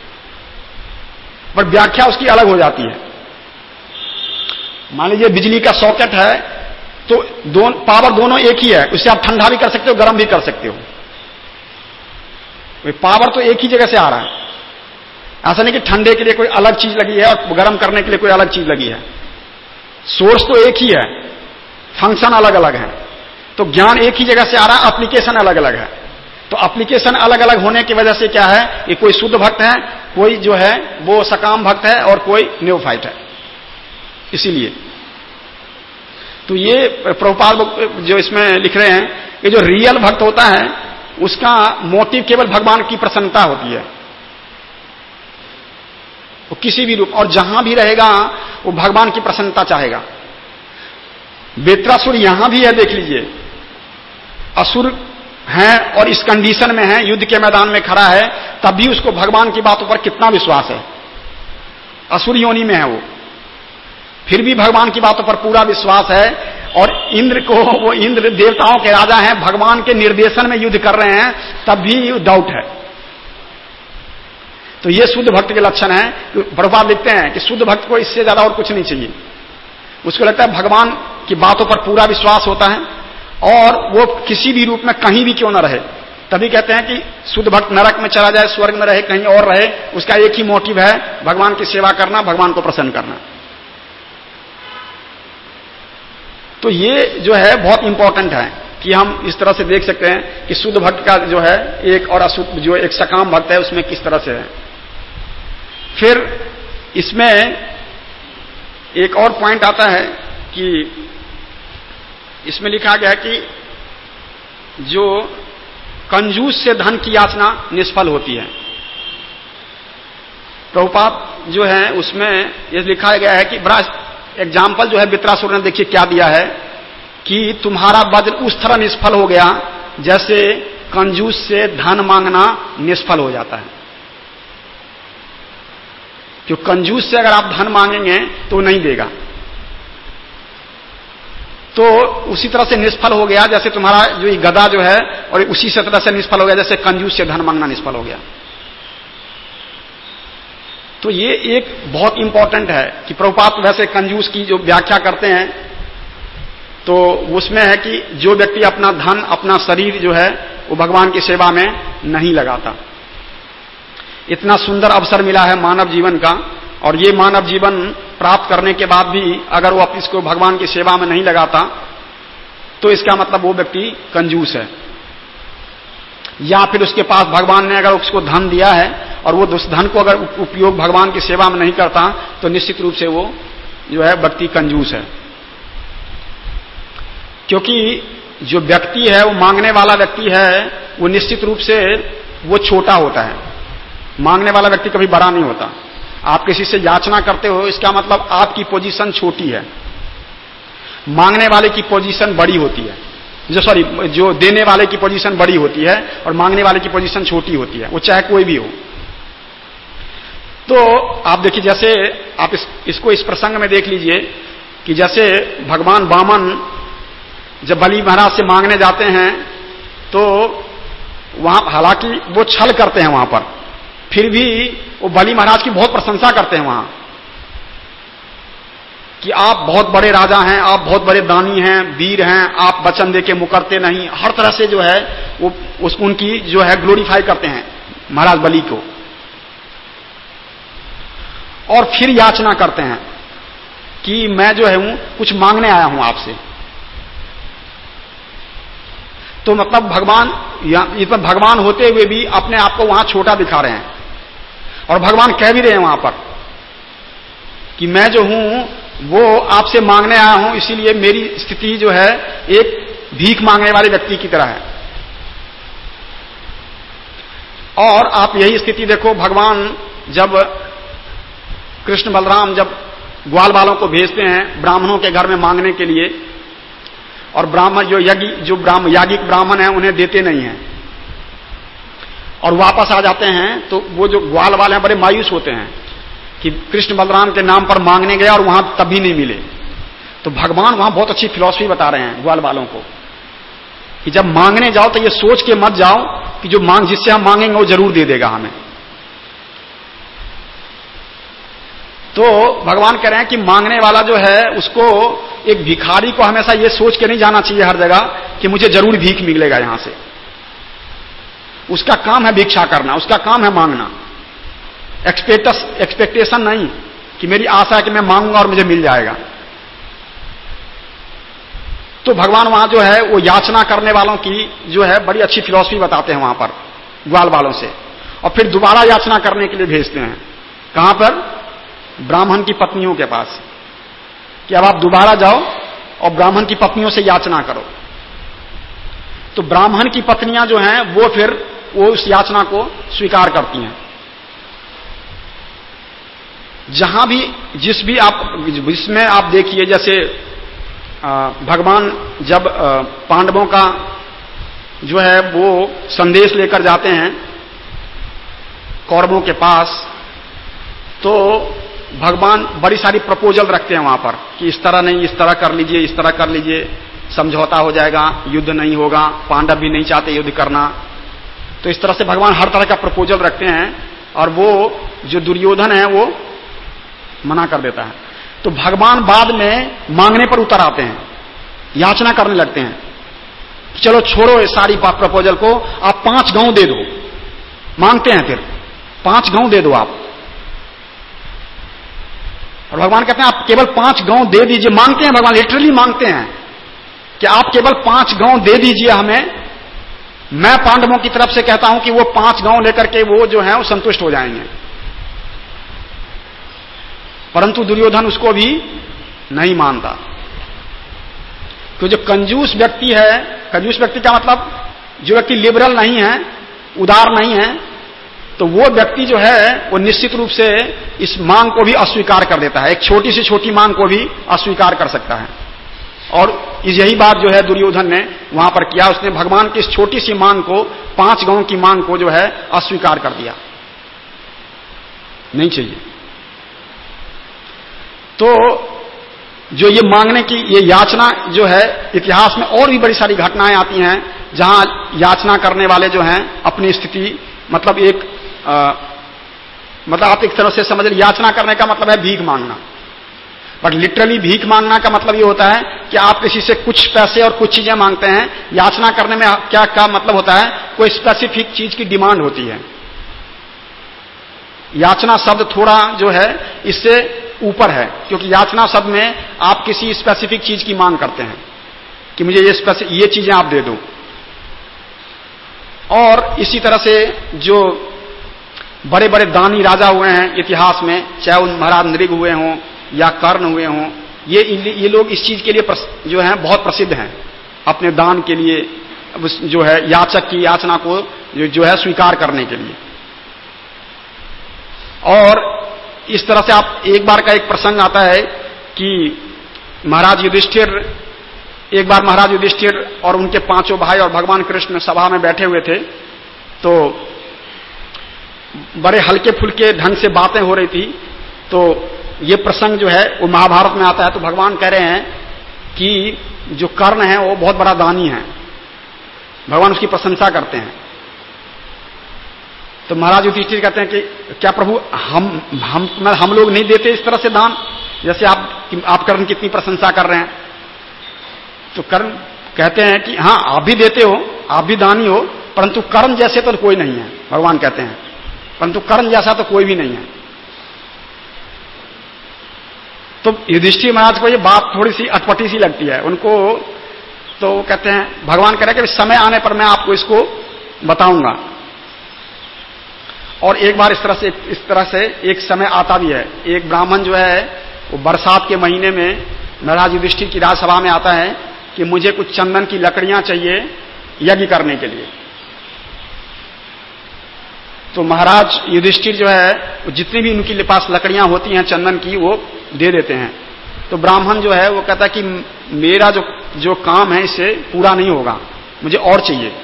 पर व्याख्या उसकी अलग हो जाती है। मान लीजिए बिजली का सॉकेट है, तो पावर दोनों एक ही है, उससे आप ठंडा भी कर सकते हो, गर्म भी कर सकते हो। पावर तो एक ही जगह से आ रहा है। ऐसा नहीं कि ठंडे के लिए कोई अलग चीज लगी है और गर्म करने के लिए कोई अलग चीज लगी है। सोर्स तो एक ही है, फंक्शन अलग अलग है। तो ज्ञान एक ही जगह से आ रहा है, एप्लीकेशन अलग अलग है। तो एप्लीकेशन अलग अलग होने की वजह से क्या है, ये कोई शुद्ध भक्त है, कोई जो है वो सकाम भक्त है, और कोई न्योफाइट है। इसीलिए तो ये प्रभुपाद जो इसमें लिख रहे हैं कि जो रियल भक्त होता है उसका मोटिव केवल भगवान की प्रसन्नता होती है। वो किसी भी रूप और जहां भी रहेगा वो भगवान की प्रसन्नता चाहेगा। बेत्रासुर यहां भी है, देख लीजिए, असुर है और इस कंडीशन में है, युद्ध के मैदान में खड़ा है, तब भी उसको भगवान की बातों पर कितना विश्वास है। असुर योनि में है वो, फिर भी भगवान की बातों पर पूरा विश्वास है। और इंद्र को, वो इंद्र देवताओं के राजा हैं, भगवान के निर्देशन में युद्ध कर रहे हैं, तब भी डाउट है। तो ये शुद्ध भक्त के लक्षण है। प्रभुपाद लिखते हैं कि शुद्ध भक्त को इससे ज्यादा और कुछ नहीं चाहिए। उसको लगता है भगवान की बातों पर पूरा विश्वास होता है, और वो किसी भी रूप में कहीं भी क्यों न रहे। तभी कहते हैं कि शुद्ध भक्त नरक में चला जाए, स्वर्ग में रहे, कहीं और रहे, उसका एक ही मोटिव है, भगवान की सेवा करना, भगवान को प्रसन्न करना। तो ये जो है बहुत इंपॉर्टेंट है कि हम इस तरह से देख सकते हैं कि शुद्ध भक्त का जो है एक, और अशुद्ध जो एक सकाम भक्त है उसमें किस तरह से है। फिर इसमें एक और पॉइंट आता है कि इसमें लिखा गया है कि जो कंजूस से धन की याचना निष्फल होती है। प्रभुपाद जो है उसमें यह लिखा गया है कि बड़ा एग्जाम्पल जो है वित्रासुर ने देखिए क्या दिया है कि तुम्हारा वज्र उस तरह निष्फल हो गया जैसे कंजूस से धन मांगना निष्फल हो जाता है। क्यों, कंजूस से अगर आप धन मांगेंगे तो नहीं देगा, तो उसी तरह से निष्फल हो गया जैसे तुम्हारा जो ये गदा जो है, और उसी से तरह से निष्फल हो गया जैसे कंजूस से धन मांगना निष्फल हो गया। तो ये एक बहुत इंपॉर्टेंट है कि प्रभुपाद वैसे कंजूस की जो व्याख्या करते हैं तो उसमें है कि जो व्यक्ति अपना धन, अपना शरीर जो है वो भगवान की सेवा में नहीं लगाता। इतना सुंदर अवसर मिला है मानव जीवन का, और ये मानव जीवन प्राप्त करने के बाद भी अगर वो इसको भगवान की सेवा में नहीं लगाता तो इसका मतलब वो व्यक्ति कंजूस है। या फिर उसके पास भगवान ने अगर उसको धन दिया है और वो उस धन को अगर उपयोग भगवान की सेवा में नहीं करता तो निश्चित रूप से वो जो है व्यक्ति कंजूस है। क्योंकि जो व्यक्ति है, वो मांगने वाला व्यक्ति है, वो निश्चित रूप से वो छोटा होता है। मांगने वाला व्यक्ति कभी बड़ा नहीं होता। आप किसी से याचना करते हो, इसका मतलब आपकी पोजीशन छोटी है। मांगने वाले की पोजीशन बड़ी होती है, जो देने वाले की पोजीशन बड़ी होती है और मांगने वाले की पोजीशन छोटी होती है, वो चाहे कोई भी हो। तो आप देखिए, जैसे आप इसको इस प्रसंग में देख लीजिए कि जैसे भगवान वामन जब बलि महाराज से मांगने जाते हैं तो वहां, हालांकि वो छल करते हैं वहां पर, फिर भी वो बलि महाराज की बहुत प्रशंसा करते हैं वहां कि आप बहुत बड़े राजा हैं, आप बहुत बड़े दानी हैं, वीर हैं, आप वचन देके मुकरते नहीं। हर तरह से जो है वो उनकी जो है ग्लोरीफाई करते हैं महाराज बलि को। और फिर याचना करते हैं कि मैं जो है कुछ मांगने आया हूं आपसे। तो मतलब भगवान होते हुए भी अपने आप को वहां छोटा दिखा रहे हैं और भगवान कह भी रहे हैं वहां पर कि मैं जो हूं वो आपसे मांगने आया हूं, इसीलिए मेरी स्थिति जो है एक भीख मांगने वाले व्यक्ति की तरह है। और आप यही स्थिति देखो, भगवान जब कृष्ण बलराम जब ग्वाल वालों को भेजते हैं ब्राह्मणों के घर में मांगने के लिए, और ब्राह्मण याज्ञिक ब्राह्मण हैं उन्हें देते नहीं हैं और वापस आ जाते हैं, तो वो जो ग्वाल वाले हैं बड़े मायूस होते हैं कि कृष्ण बलराम के नाम पर मांगने गया और वहां तभी नहीं मिले। तो भगवान वहां बहुत अच्छी फिलॉसफी बता रहे हैं ग्वाल वालों को कि जब मांगने जाओ तो ये सोच के मत जाओ कि जो जिससे हम मांगेंगे वो जरूर दे देगा हमें। तो भगवान कह रहे हैं कि मांगने वाला जो है उसको, एक भिखारी को हमेशा ये सोच के नहीं जाना चाहिए हर जगह कि मुझे जरूर भीख मिलेगा यहां से। उसका काम है भिक्षा करना, उसका काम है मांगना। एक्सपेक्टेशन नहीं कि मेरी आशा है कि मैं मांगूंगा और मुझे मिल जाएगा। तो भगवान वहां जो है वो याचना करने वालों की जो है बड़ी अच्छी फिलॉसफी बताते हैं वहां पर ग्वाल वालों से, और फिर दोबारा याचना करने के लिए भेजते हैं। कहां पर? ब्राह्मण की पत्नियों के पास, कि अब आप दोबारा जाओ और ब्राह्मण की पत्नियों से याचना करो। तो ब्राह्मण की पत्नियां जो हैं वो फिर उस याचना को स्वीकार करती हैं। जहां भी जिसमें आप देखिए, जैसे भगवान जब पांडवों का जो है वो संदेश लेकर जाते हैं कौरवों के पास, तो भगवान बड़ी सारी प्रपोजल रखते हैं वहां पर कि इस तरह नहीं, इस तरह कर लीजिए, इस तरह कर लीजिए, समझौता हो जाएगा, युद्ध नहीं होगा, पांडव भी नहीं चाहते युद्ध करना। तो इस तरह से भगवान हर तरह का प्रपोजल रखते हैं और वो जो दुर्योधन है वो मना कर देता है। तो भगवान बाद में मांगने पर उतर आते हैं, याचना करने लगते हैं कि चलो छोड़ो इस सारी प्रपोजल को, आप 5 गांव दे दो। मांगते हैं फिर 5 गांव दे दो आप, और भगवान कहते हैं आप केवल 5 गांव दे दीजिए। मांगते हैं भगवान, लिटरली मांगते हैं कि आप केवल 5 गांव दे दीजिए हमें, मैं पांडवों की तरफ से कहता हूं कि वो 5 गांव लेकर के वो जो है वो संतुष्ट हो जाएंगे। परंतु दुर्योधन उसको भी नहीं मानता। तो जो कंजूस व्यक्ति है, कंजूस व्यक्ति का मतलब जो व्यक्ति लिबरल नहीं है, उदार नहीं है, तो वो व्यक्ति जो है वो निश्चित रूप से इस मांग को भी अस्वीकार कर देता है। एक छोटी से छोटी मांग को भी अस्वीकार कर सकता है। और यही बात जो है दुर्योधन ने वहां पर किया। उसने भगवान की इस छोटी सी मांग को, 5 गांव की मांग को जो है अस्वीकार कर दिया, नहीं चाहिए। तो जो ये मांगने की, ये याचना जो है, इतिहास में और भी बड़ी सारी घटनाएं आती हैं जहां याचना करने वाले जो हैं अपनी स्थिति, मतलब मतलब आप एक तरह से समझ लीजिए, याचना करने का मतलब है भीख मांगना। बट लिटरली भीख मांगना का मतलब ये होता है कि आप किसी से कुछ पैसे और कुछ चीजें मांगते हैं। याचना करने में क्या मतलब होता है, कोई स्पेसिफिक चीज की डिमांड होती है। याचना शब्द थोड़ा जो है इससे ऊपर है, क्योंकि याचना शब्द में आप किसी स्पेसिफिक चीज की मांग करते हैं कि मुझे ये चीजें आप दे दो। और इसी तरह से जो बड़े बड़े दानी राजा हुए हैं इतिहास में, चाहे उन महाराज नृग हुए हों या कर्ण हुए हों, ये लोग इस चीज के लिए जो है बहुत प्रसिद्ध हैं, अपने दान के लिए जो है याचक की याचना को जो है स्वीकार करने के लिए। और इस तरह से आप एक बार का एक प्रसंग आता है कि महाराज युधिष्ठिर, एक बार महाराज युधिष्ठिर और उनके 5 भाई और भगवान कृष्ण सभा में बैठे हुए थे, तो बड़े हल्के फुल्के ढंग से बातें हो रही थी। तो ये प्रसंग जो है वो महाभारत में आता है। तो भगवान कह रहे हैं कि जो कर्ण है वो बहुत बड़ा दानी है, भगवान उसकी प्रशंसा करते हैं। तो महाराज युधिष्ठिर कहते हैं कि क्या प्रभु हम लोग नहीं देते इस तरह से दान, जैसे आप कर्ण की इतनी प्रशंसा कर रहे हैं। तो कर्ण कहते हैं कि हाँ आप भी देते हो, आप भी दानी हो, परंतु कर्ण जैसे तो कोई नहीं है, भगवान कहते हैं, परंतु कर्ण जैसा तो कोई भी नहीं है। तो युधिष्ठिर महाराज को ये बात थोड़ी सी अटपटी सी लगती है उनको। तो कहते हैं, भगवान कह रहे हैं कि समय आने पर मैं आपको इसको बताऊंगा। और एक बार इस तरह से एक समय आता भी है। एक ब्राह्मण जो है वो बरसात के महीने में महाराज युधिष्ठिर की राजसभा में आता है कि मुझे कुछ चंदन की लकड़ियां चाहिए यज्ञ करने के लिए। तो महाराज युधिष्ठिर जो है जितनी भी उनके पास लकड़ियां होती हैं चंदन की वो दे देते हैं। तो ब्राह्मण जो है वो कहता है कि मेरा जो काम है इससे पूरा नहीं होगा, मुझे और चाहिए।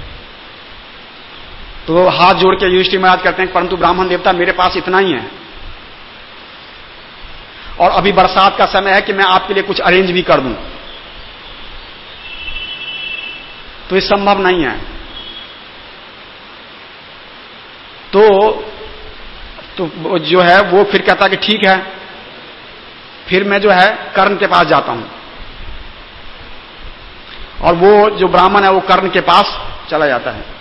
तो हाथ जोड़ के युधिष्ठिर महाराज कहते हैं परंतु ब्राह्मण देवता मेरे पास इतना ही है, और अभी बरसात का समय है कि मैं आपके लिए कुछ अरेंज भी कर दूं, तो ये संभव नहीं है। तो जो है वो फिर कहता कि ठीक है, फिर मैं जो है कर्ण के पास जाता हूं। और वो जो ब्राह्मण है वो कर्ण के पास चला जाता है।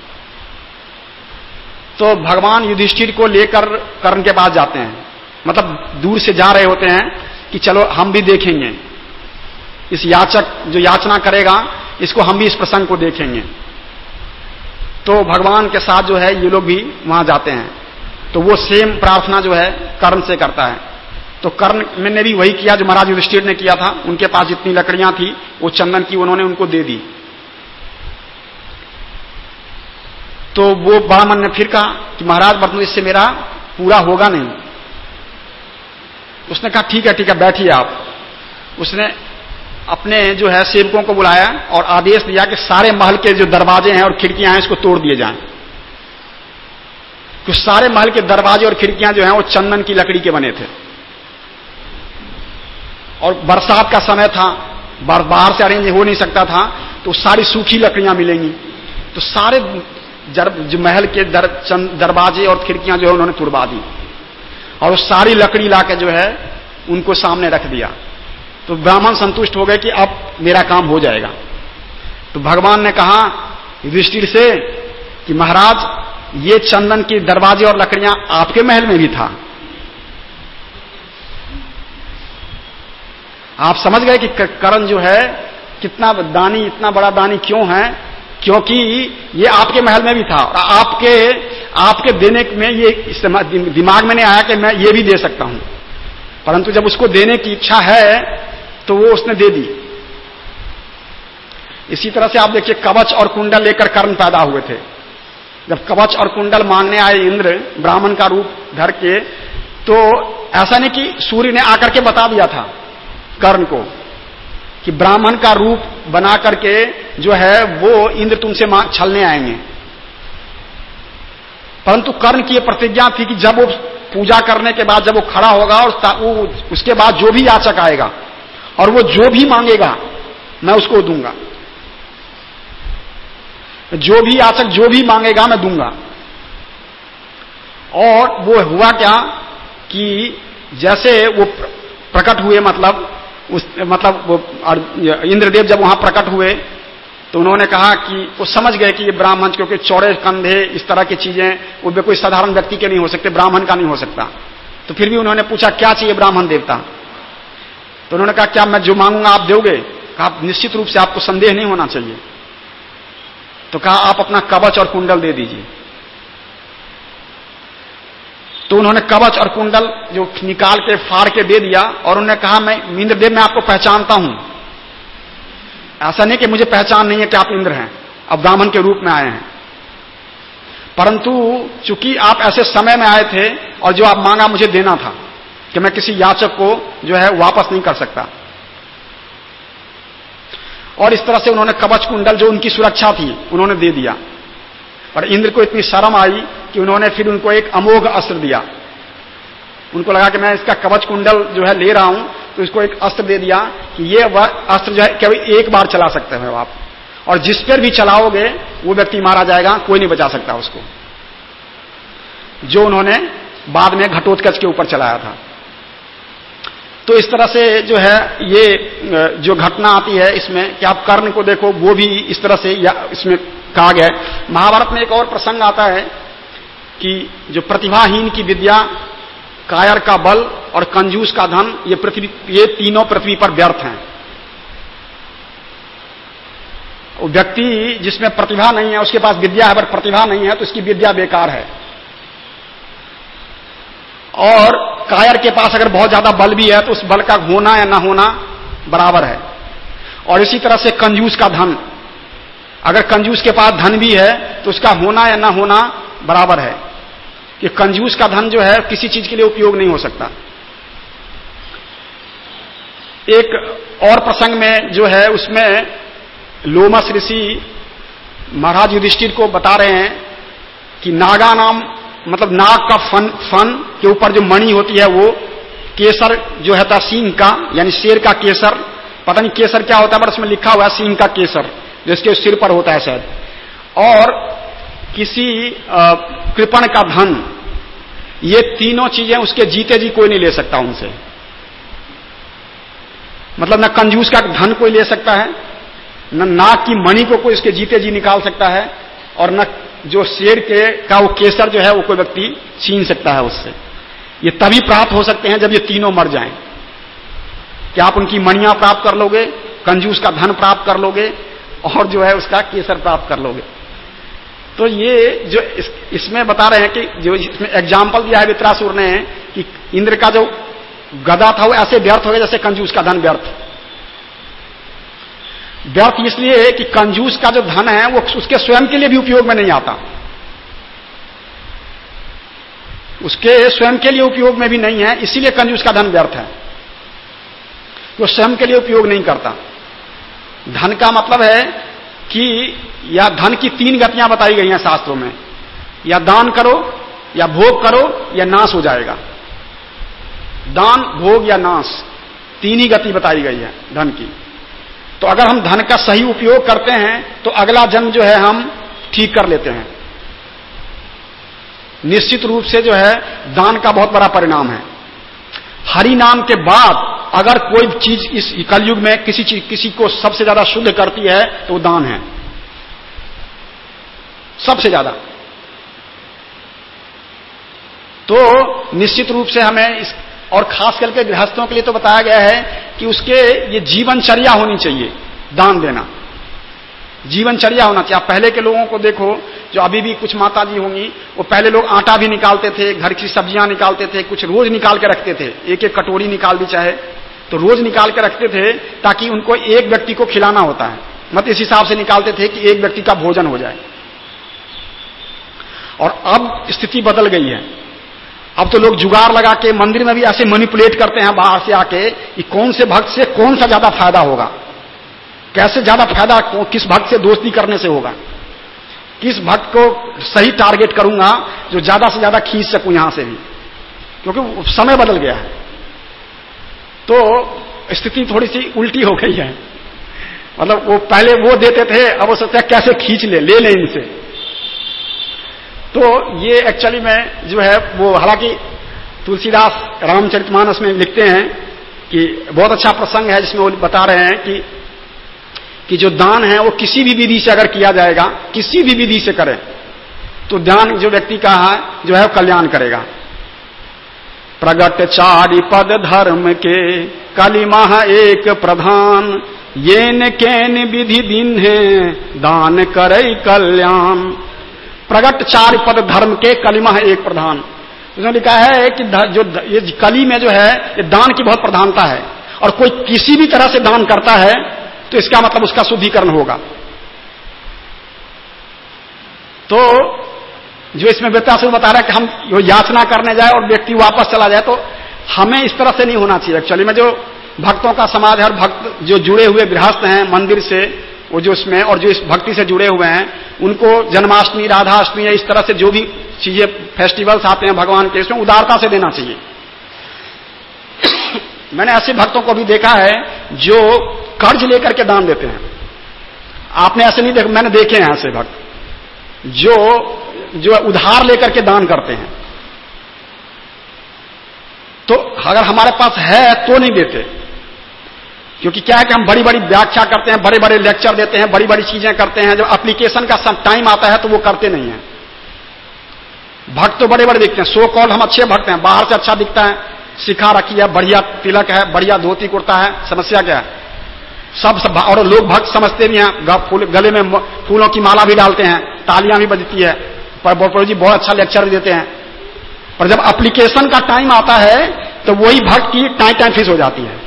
तो भगवान युधिष्ठिर को लेकर कर्ण के पास जाते हैं, मतलब दूर से जा रहे होते हैं कि चलो हम भी देखेंगे इस याचक जो याचना करेगा, इसको हम भी इस प्रसंग को देखेंगे। तो भगवान के साथ जो है ये लोग भी वहां जाते हैं। तो वो सेम प्रार्थना जो है कर्ण से करता है। तो कर्ण ने भी वही किया जो महाराज युधिष्ठिर ने किया था। उनके पास जितनी लकड़ियां थी वो चंदन की उन्होंने उनको दे दी। तो वो ब्राह्मण ने फिर कहा कि महाराज बर्तन इससे मेरा पूरा होगा नहीं। उसने कहा ठीक है बैठिए आप। उसने अपने जो है सेवकों को बुलाया और आदेश दिया कि सारे महल के जो दरवाजे हैं और खिड़कियां हैं इसको तोड़ दिए जाएं। तो सारे महल के दरवाजे और खिड़कियां जो हैं वो चंदन की लकड़ी के बने थे, और बरसात का समय था, बाहर से अरेंज हो नहीं सकता था, तो सारी सूखी लकड़ियां मिलेंगी। तो सारे जो महल के दरवाजे और खिड़कियां जो है उन्होंने तुड़वा दी, और वो सारी लकड़ी लाके जो है उनको सामने रख दिया। तो ब्राह्मण संतुष्ट हो गए कि अब मेरा काम हो जाएगा। तो भगवान ने कहा युधिष्ठिर से कि महाराज ये चंदन के दरवाजे और लकड़ियां आपके महल में भी था। आप समझ गए कि कर्ण जो है कितना दानी, इतना बड़ा दानी क्यों है, क्योंकि ये आपके महल में भी था और आपके देने में ये दिमाग में नहीं आया कि मैं ये भी दे सकता हूं, परंतु जब उसको देने की इच्छा है तो वो उसने दे दी। इसी तरह से आप देखिए कवच और कुंडल लेकर कर्ण पैदा हुए थे। जब कवच और कुंडल मांगने आए इंद्र ब्राह्मण का रूप धर के, तो ऐसा नहीं कि सूर्य ने आकर के बता दिया था कर्ण को कि ब्राह्मण का रूप बना करके जो है वो इंद्र तुमसे छलने आएंगे, परंतु कर्ण की यह प्रतिज्ञा थी कि जब वो पूजा करने के बाद जब वो खड़ा होगा और उसके बाद जो भी याचक आएगा और वो जो भी मांगेगा मैं उसको दूंगा, जो भी याचक जो भी मांगेगा मैं दूंगा। और वो हुआ क्या कि जैसे वो प्रकट हुए, मतलब वो इंद्रदेव जब वहां प्रकट हुए तो उन्होंने कहा कि वो समझ गए कि ये ब्राह्मण, क्योंकि चौड़े कंधे इस तरह की चीजें वो कोई साधारण व्यक्ति के नहीं हो सकते, ब्राह्मण का नहीं हो सकता। तो फिर भी उन्होंने पूछा क्या चाहिए ब्राह्मण देवता। तो उन्होंने कहा क्या मैं जो मांगूंगा आप दोगे। कहा निश्चित रूप से आपको संदेह नहीं होना चाहिए। तो कहा आप अपना कवच और कुंडल दे दीजिए। तो उन्होंने कवच और कुंडल जो निकाल के फाड़ के दे दिया और उन्होंने कहा मैं इंद्रदेव मैं आपको पहचानता हूं, ऐसा नहीं कि मुझे पहचान नहीं है कि आप इंद्र हैं, अब ब्राह्मण के रूप में आए हैं, परंतु चूंकि आप ऐसे समय में आए थे और जो आप मांगा मुझे देना था कि मैं किसी याचक को जो है वापस नहीं कर सकता। और इस तरह से उन्होंने कवच कुंडल जो उनकी सुरक्षा थी उन्होंने दे दिया। और इंद्र को इतनी शर्म आई कि उन्होंने फिर उनको एक अमोघ अस्त्र दिया। उनको लगा कि मैं इसका कवच कुंडल जो है ले रहा हूं, तो इसको एक अस्त्र दे दिया कि ये वह अस्त्र जो है केवल एक बार चला सकते हो आप, और जिस पर भी चलाओगे वो व्यक्ति मारा जाएगा, कोई नहीं बचा सकता उसको। जो उन्होंने बाद में घटोत्कच के ऊपर चलाया था। तो इस तरह से जो है ये जो घटना आती है इसमें कि आप कर्ण को देखो, वो भी इस तरह से इसमें कहा गया है। महाभारत में एक और प्रसंग आता है कि जो प्रतिभाहीन की विद्या, कायर का बल और कंजूस का धन, ये तीनों पृथ्वी पर व्यर्थ हैं। वो व्यक्ति जिसमें प्रतिभा नहीं है, उसके पास विद्या है पर प्रतिभा नहीं है, तो उसकी विद्या बेकार है। और कायर के पास अगर बहुत ज्यादा बल भी है तो उस बल का होना या ना होना बराबर है। और इसी तरह से कंजूस का धन, अगर कंजूस के पास धन भी है तो उसका होना या ना होना बराबर है, कि कंजूस का धन जो है किसी चीज के लिए उपयोग नहीं हो सकता। एक और प्रसंग में जो है उसमें लोमस ऋषि महाराज युधिष्ठिर को बता रहे हैं कि नागा नाम, मतलब नाग का फन के ऊपर जो मणि होती है वो केसर जो है था सिंह का, यानी शेर का केसर, पता नहीं केसर क्या होता है, पर उसमें लिखा हुआ है सिंह का केसर, जिसके सिर पर होता है शायद। और किसी कृपण का धन, ये तीनों चीजें उसके जीते जी कोई नहीं ले सकता उनसे। मतलब न कंजूस का धन कोई ले सकता है, न नाग की मणि को कोई उसके जीते जी निकाल सकता है, और न जो शेर का वो केसर जो है वो कोई व्यक्ति छीन सकता है उससे। ये तभी प्राप्त हो सकते हैं जब ये तीनों मर जाएं, कि आप उनकी मणियां प्राप्त कर लोगे, कंजूस का धन प्राप्त कर लोगे, और जो है उसका केसर प्राप्त कर लोगे। तो ये जो इसमें बता रहे हैं कि जो इसमें एग्जाम्पल दिया है वित्रासुर ने कि इंद्र का जो गदा था वो ऐसे व्यर्थ हो गया जैसे कंजूस का धन व्यर्थ। व्यर्थ इसलिए कि कंजूस का जो धन है वो उसके स्वयं के लिए भी उपयोग में नहीं आता, उसके स्वयं के लिए उपयोग में भी नहीं है, इसीलिए कंजूस का धन व्यर्थ है, वो स्वयं के लिए उपयोग नहीं करता। धन का मतलब है कि या धन की तीन गतियां बताई गई हैं शास्त्रों में, या दान करो, या भोग करो, या नाश हो जाएगा। दान, भोग या नाश, तीन ही गति बताई गई है धन की। तो अगर हम धन का सही उपयोग करते हैं तो अगला जन्म जो है हम ठीक कर लेते हैं। निश्चित रूप से जो है दान का बहुत बड़ा परिणाम है। हरि नाम के बाद अगर कोई चीज इस कलयुग में किसी को सबसे ज्यादा शुद्ध करती है तो वो दान है, सबसे ज्यादा। तो निश्चित रूप से हमें इस, और खास करके गृहस्थों के लिए तो बताया गया है कि उसके ये जीवनचर्या होनी चाहिए, दान देना जीवनचर्या होना चाहिए। आप पहले के लोगों को देखो, जो अभी भी कुछ माता जी होंगी, वो पहले लोग आटा भी निकालते थे, घर की सब्जियां निकालते थे, कुछ रोज निकाल के रखते थे, एक एक कटोरी निकाल दी चाहे तो रोज निकाल के रखते थे, ताकि उनको एक व्यक्ति को खिलाना होता है, मत इस हिसाब से निकालते थे कि एक व्यक्ति का भोजन हो जाए। और अब स्थिति बदल गई है, अब तो लोग जुगाड़ लगा के मंदिर में भी ऐसे मैनिपुलेट करते हैं बाहर से आके कि कौन से भक्त से कौन सा ज्यादा फायदा होगा, कैसे ज्यादा फायदा किस भक्त से दोस्ती करने से होगा, किस भक्त को सही टारगेट करूंगा जो ज्यादा से ज्यादा खींच सकूं यहां से भी, क्योंकि समय बदल गया है। तो स्थिति थोड़ी सी उल्टी हो गई है, मतलब वो पहले वो देते थे, अब वो सोचते हैं कैसे खींच ले ले इनसे। तो ये एक्चुअली में जो है वो, हालांकि तुलसीदास रामचरितमानस में लिखते हैं कि बहुत अच्छा प्रसंग है जिसमें वो बता रहे हैं कि जो दान है वो किसी भी विधि से अगर किया जाएगा, किसी भी विधि से करे तो दान जो व्यक्ति का है जो है कल्याण करेगा। प्रगट चारि पद धर्म के, कलिमा एक प्रधान, ये न कैन विधि दिन है दान करे कल्याण। प्रगट 4 पद धर्म के, कलिमा है एक प्रधान। उसने लिखा है कि जो ये कली में जो है ये दान की बहुत प्रधानता है, और कोई किसी भी तरह से दान करता है तो इसका मतलब उसका शुद्धिकरण होगा। तो जो इसमें व्यत्यास बता रहा है कि हम याचना करने जाए और व्यक्ति वापस चला जाए, तो हमें इस तरह से नहीं होना चाहिए। एक्चुअली में जो भक्तों का समाज है और भक्त जो जुड़े हुए गृहस्थ हैं मंदिर से, वो जो इसमें और जो इस भक्ति से जुड़े हुए हैं, उनको जन्माष्टमी, राधाष्टमी या इस तरह से जो भी चीजें फेस्टिवल्स आते हैं भगवान के, इसमें उदारता से देना चाहिए। मैंने ऐसे भक्तों को भी देखा है जो कर्ज लेकर के दान देते हैं। आपने ऐसे नहीं देखा, मैंने देखे हैं ऐसे भक्त जो उधार लेकर के दान करते हैं। तो अगर हमारे पास है तो नहीं देते, क्योंकि क्या है कि हम बड़ी बड़ी व्याख्या करते हैं, बड़े बड़े लेक्चर देते हैं, बड़ी बड़ी चीजें करते हैं, जब एप्लीकेशन का सब टाइम आता है तो वो करते नहीं है। भक्त तो बड़े बड़े दिखते हैं, सो कॉल हम अच्छे भक्त हैं, बाहर से अच्छा दिखता है, सिखा रखी है, बढ़िया तिलक है, बढ़िया धोती कुर्ता है, समस्या क्या है? सब और लोग भक्त समझते भी हैं, गले में फूलों की माला भी डालते हैं, तालियां भी बजती है, प्रभु जी बहुत अच्छा लेक्चर भी देते हैं। पर जब एप्लीकेशन का टाइम आता है तो वही भक्त की टाइम फीस हो जाती है।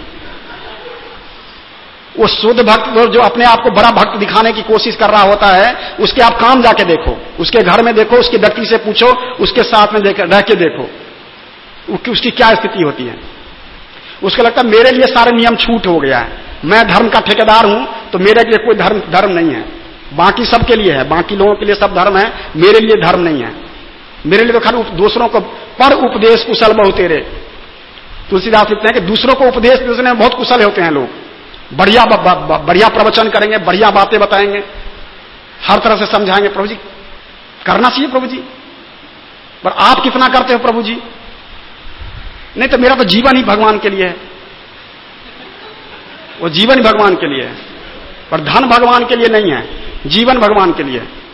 वो शुद्ध भक्त जो अपने आप को बड़ा भक्त दिखाने की कोशिश कर रहा होता है, उसके आप काम जाके देखो, उसके घर में देखो, उसके व्यक्ति से पूछो, उसके साथ में रह के देखो उसकी क्या स्थिति होती है। उसको लगता है मेरे लिए सारे नियम छूट हो गया है, मैं धर्म का ठेकेदार हूं, तो मेरे लिए कोई धर्म नहीं है, बाकी सबके लिए है, बाकी लोगों के लिए सब धर्म है, मेरे लिए धर्म नहीं है। मेरे लिए तो खाली दूसरों को पर उपदेश कुशल बहु तेरे। तुलसीदास लिखते हैं कि दूसरों को उपदेश देने में बहुत कुशल होते हैं लोग, बढ़िया प्रवचन करेंगे, बढ़िया बातें बताएंगे, हर तरह से समझाएंगे। प्रभु जी करना चाहिए प्रभु जी, पर आप कितना करते हो प्रभु जी? नहीं तो मेरा तो जीवन ही भगवान के लिए है, वो जीवन ही भगवान के लिए है, पर धन भगवान के लिए नहीं है, जीवन भगवान के लिए है।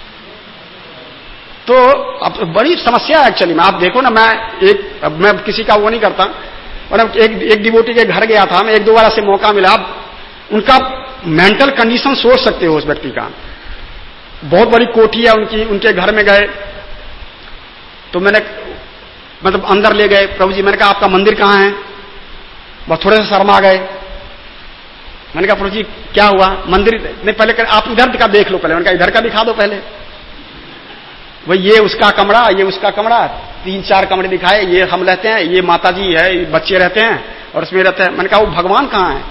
तो अब बड़ी समस्या है एक्चुअली में। आप देखो ना, मैं किसी का वो नहीं करता, और एक डिवोटी के घर गया था मैं, 1-2 बार ऐसे मौका मिला। उनका मेंटल कंडीशन सोच सकते हो उस व्यक्ति का, बहुत बड़ी कोठी है उनकी, उनके घर में गए तो मैंने मतलब अंदर ले गए, प्रभु जी मैंने कहा आपका मंदिर कहां है? बस थोड़े से शर्मा गए। मैंने कहा प्रभु जी क्या हुआ? मंदिर नहीं, पहले आप इधर का देख लो पहले। मैंने कहा इधर का दिखा दो पहले। भाई ये उसका कमरा, ये उसका कमरा, 3-4 कमरे दिखाए, ये हम रहते हैं, ये माता जी है, ये बच्चे रहते हैं और उसमें रहते हैं। मैंने कहा वो भगवान कहां है?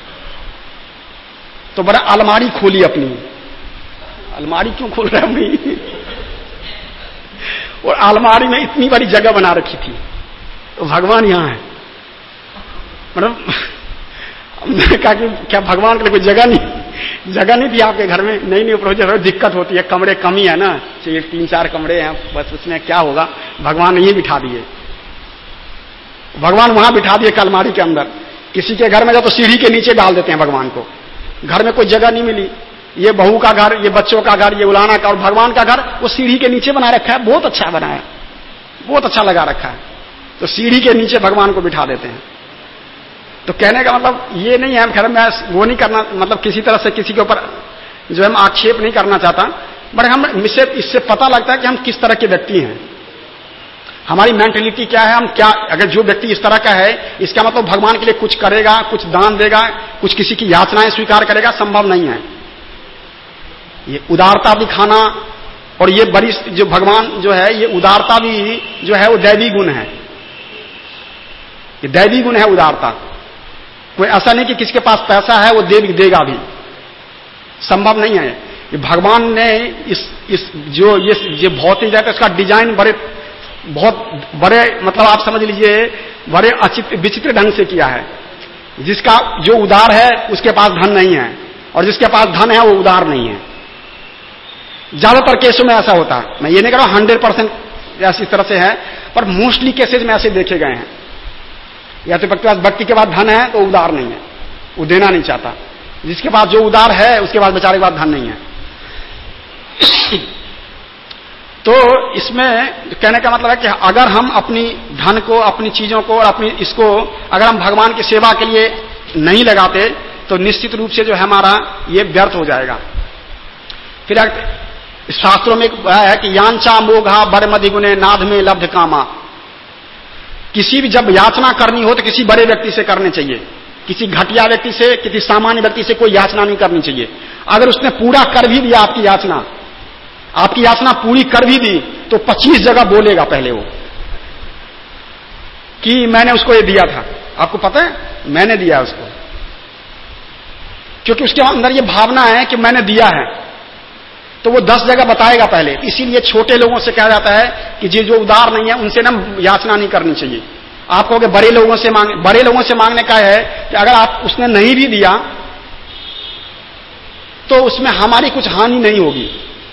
तो बड़ा अलमारी खोली अपनी। अलमारी क्यों खोल रहा है? और अलमारी में इतनी बड़ी जगह बना रखी थी, तो भगवान यहां है। मतलब मैंने कहा कि क्या भगवान के लिए कोई जगह नहीं थी आपके घर में? नहीं प्रभु दिक्कत होती है, कमरे कमी है ना, चाहिए 3-4 कमरे हैं, बस उसमें क्या होगा, भगवान यही बिठा दिए। भगवान वहां बिठा दिए अलमारी के अंदर। किसी के घर में जाओ तो सीढ़ी के नीचे डाल देते हैं भगवान को, घर में कोई जगह नहीं मिली, ये बहू का घर, ये बच्चों का घर, ये उलाना का, और भगवान का घर वो सीढ़ी के नीचे बना रखा है, बहुत अच्छा बनाया, बहुत अच्छा लगा रखा है, तो सीढ़ी के नीचे भगवान को बिठा देते हैं। तो कहने का मतलब ये नहीं है, खैर मैं वो नहीं करना, मतलब किसी तरह से किसी के ऊपर जो है आक्षेप नहीं करना चाहता, बट हम इससे पता लगता है कि हम किस तरह के व्यक्ति हैं, हमारी मेंटेलिटी क्या है, हम क्या, अगर जो व्यक्ति इस तरह का है, इसका मतलब भगवान के लिए कुछ करेगा, कुछ दान देगा, कुछ किसी की याचनाएं स्वीकार करेगा, संभव नहीं है। ये उदारता दिखाना और ये बड़ी जो भगवान जो है, ये उदारता भी जो है वो दैवी गुण है, ये दैवी गुण है उदारता। कोई ऐसा नहीं कि किसके पास पैसा है वो देगा भी, संभव नहीं है। ये भगवान ने इस जो ये भौतिक जगत इसका डिजाइन बहुत बड़े मतलब आप समझ लीजिए बड़े विचित्र ढंग से किया है। जिसका जो उदार है उसके पास धन नहीं है, और जिसके पास धन है वो उदार नहीं है। ज्यादातर केसों में ऐसा होता है, मैं ये नहीं कह रहा 100% ऐसी तरह से है, पर मोस्टली केसेज में ऐसे देखे गए हैं। या तो व्यक्ति के पास धन है तो उदार नहीं है, वो देना नहीं चाहता, जिसके पास जो उदार है उसके पास बेचारे के पास धन नहीं है। तो इसमें कहने का मतलब है कि अगर हम अपनी धन को, अपनी चीजों को और अपनी इसको अगर हम भगवान की सेवा के लिए नहीं लगाते, तो निश्चित रूप से जो है हमारा ये व्यर्थ हो जाएगा। फिर शास्त्रों में है कि यांचा मोघा बर मधिगुणे नाध में लब्ध कामा। किसी भी जब याचना करनी हो तो किसी बड़े व्यक्ति से करने चाहिए, किसी घटिया व्यक्ति से, किसी सामान्य व्यक्ति से कोई याचना नहीं करनी चाहिए। अगर उसने पूरा कर भी दिया आपकी याचना पूरी कर भी दी तो 25 जगह बोलेगा पहले वो कि मैंने उसको ये दिया था। आपको पता है मैंने दिया उसको, क्योंकि उसके अंदर ये भावना है कि मैंने दिया है, तो वो 10 जगह बताएगा पहले। इसीलिए छोटे लोगों से कहा जाता है कि जो उदार नहीं है उनसे ना याचना नहीं करनी चाहिए। आप कहोगे बड़े लोगों से मांगने का है कि अगर आप उसने नहीं भी दिया तो उसमें हमारी कुछ हानि नहीं होगी।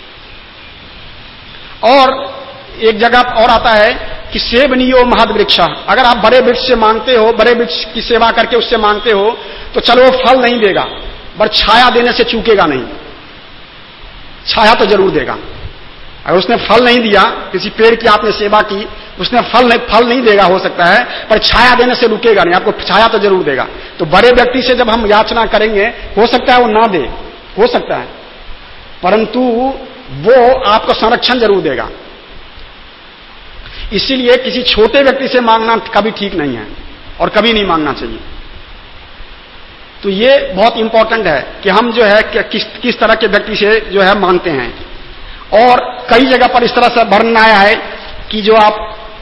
और एक जगह और आता है कि सेवनीयो महद वृक्ष। अगर आप बड़े वृक्ष से मांगते हो, बड़े वृक्ष की सेवा करके उससे मांगते हो तो चलो वो फल नहीं देगा, पर छाया देने से चूकेगा नहीं, छाया तो जरूर देगा। अगर उसने फल नहीं दिया, किसी पेड़ की आपने सेवा की, उसने फल नहीं देगा हो सकता है, पर छाया देने से रुकेगा नहीं, आपको छाया तो जरूर देगा। तो बड़े व्यक्ति से जब हम याचना करेंगे, हो सकता है वो ना दे, हो सकता है, परंतु वो आपको संरक्षण जरूर देगा। इसीलिए किसी छोटे व्यक्ति से मांगना कभी ठीक नहीं है और कभी नहीं मांगना चाहिए। तो ये बहुत इंपॉर्टेंट है कि हम जो है किस तरह के व्यक्ति से जो है मांगते हैं। और कई जगह पर इस तरह से वर्णन आया है कि जो आप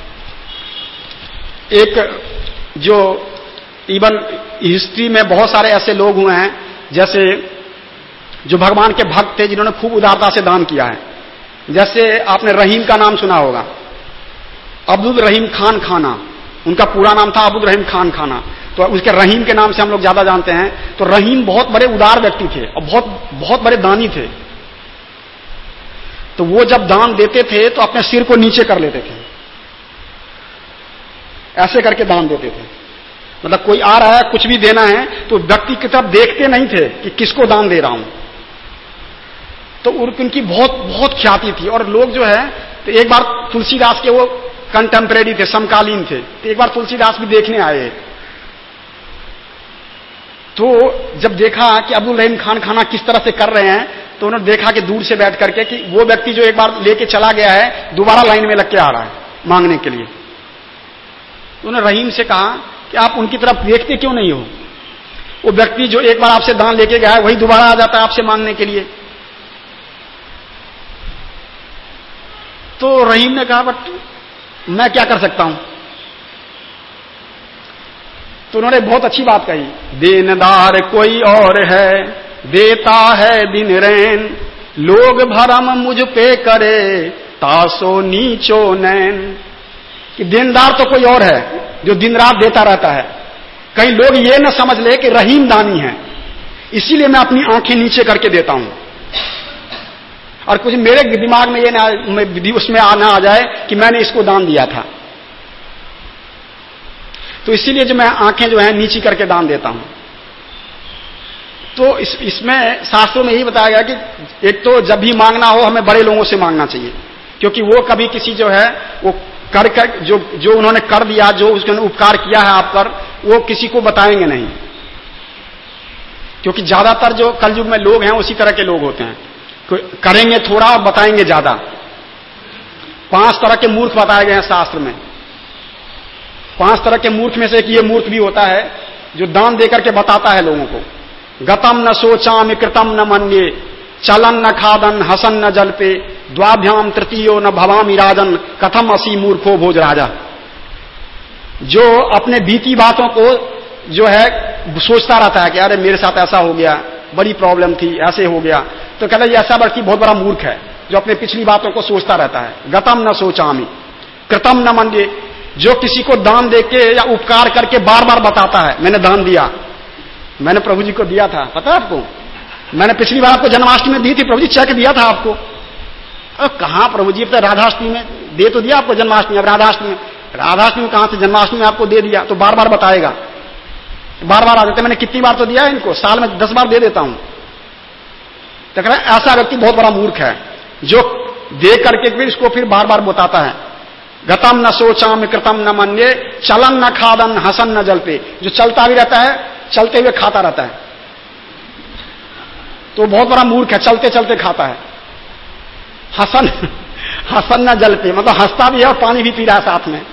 जो इवन हिस्ट्री में बहुत सारे ऐसे लोग हुए हैं जैसे जो भगवान के भक्त थे जिन्होंने खूब उदारता से दान किया है। जैसे आपने रहीम का नाम सुना होगा, अब्दुल रहीम खान खाना, उनका पूरा नाम था अब्दुल रहीम खान खाना, तो उसके रहीम के नाम से हम लोग ज्यादा जानते हैं। तो रहीम बहुत बड़े उदार व्यक्ति थे और बहुत बड़े दानी थे। तो वो जब दान देते थे तो अपने सिर को नीचे कर लेते थे, ऐसे करके दान देते थे। मतलब कोई आ रहा है कुछ भी देना है तो व्यक्ति की तरफ देखते नहीं थे कि किसको दान दे रहा हूं। तो उनकी बहुत ख्याति थी। और लोग जो है तो एक बार तुलसीदास के वो कंटेम्परेरी थे, समकालीन थे, तो एक बार तुलसीदास भी देखने आए। तो जब देखा कि अब्दुल रहीम खान खाना किस तरह से कर रहे हैं, तो उन्होंने देखा कि दूर से बैठ करके कि वो व्यक्ति जो एक बार लेके चला गया है दोबारा लाइन में लग के आ रहा है मांगने के लिए। तो उन्होंने रहीम से कहा कि आप उनकी तरफ देखते क्यों नहीं हो? वो व्यक्ति जो एक बार आपसे दान लेके गया है वही दोबारा आ जाता है आपसे मांगने के लिए। तो रहीम ने कहा बट मैं क्या कर सकता हूं? तो उन्होंने बहुत अच्छी बात कही, देनदार कोई और है, देता है बिन रैन, लोग भरम मुझ पे करे, तासो नीचो नैन। कि देनदार तो कोई और है जो दिन रात देता रहता है। कई लोग ये न समझ ले कि रहीम दानी है, इसीलिए मैं अपनी आंखें नीचे करके देता हूं। और कुछ मेरे दिमाग में ये उसमें आना आ जाए कि मैंने इसको दान दिया था, तो इसीलिए जो मैं आंखें जो है नीची करके दान देता हूं। तो इसमें शास्त्रों में यही बताया गया कि एक तो जब भी मांगना हो हमें बड़े लोगों से मांगना चाहिए, क्योंकि वो कभी किसी जो है वो कर जो उन्होंने कर दिया, जो उसने उपकार किया है आप पर, वो किसी को बताएंगे नहीं। क्योंकि ज्यादातर जो कलयुग में लोग हैं उसी तरह के लोग होते हैं, करेंगे थोड़ा और बताएंगे ज्यादा। 5 तरह के मूर्ख बताए गए हैं शास्त्र में। 5 तरह के मूर्ख में से एक ये मूर्ख भी होता है जो दान देकर के बताता है लोगों को। गतम न सोचाम कृतम न मन्ये, चलन न खादन हसन न जलपे, द्वाभ्याम तृतीयो न भवामि राजन, कथम असी मूर्खो भोज राजा। जो अपने बीती बातों को जो है सोचता रहता है कि अरे मेरे साथ ऐसा हो गया, बड़ी प्रॉब्लम थी, ऐसे हो गया, तो कहता है ये ऐसा व्यक्ति बहुत बड़ा मूर्ख है जो अपने पिछली बातों को सोचता रहता है। गतम न सोचामी कृतम न मन्ये, जो किसी को दान देके या उपकार करके बार बार बताता है मैंने दान दिया, मैंने प्रभु जी को दिया था, पता है आपको, मैंने पिछली बार आपको जन्माष्टमी में दी थी, प्रभु जी चेक दिया था आपको। अब कहां प्रभु जी, तो राधाष्टमी में दे तो दिया आपको जन्माष्टमी, अब राधाष्टमी में कहां से जन्माष्टमी में आपको दे दिया, तो बार बार बताएगा, बार बार आ जाते, मैंने कितनी बार तो दिया है इनको, साल में 10 बार दे देता हूं। तो कह रहा है ऐसा व्यक्ति बहुत बड़ा मूर्ख है जो दे करके फिर इसको फिर बार बार बताता है। गतम न सोचाम कृतम न मन्ये, चलन न खादन हसन न जलपे, जो चलता भी रहता है, चलते हुए खाता रहता है, तो बहुत बड़ा मूर्ख है, चलते चलते खाता है। हसन हसन न जल पे, मतलब हंसता भी है और पानी भी पी रहा है साथ में।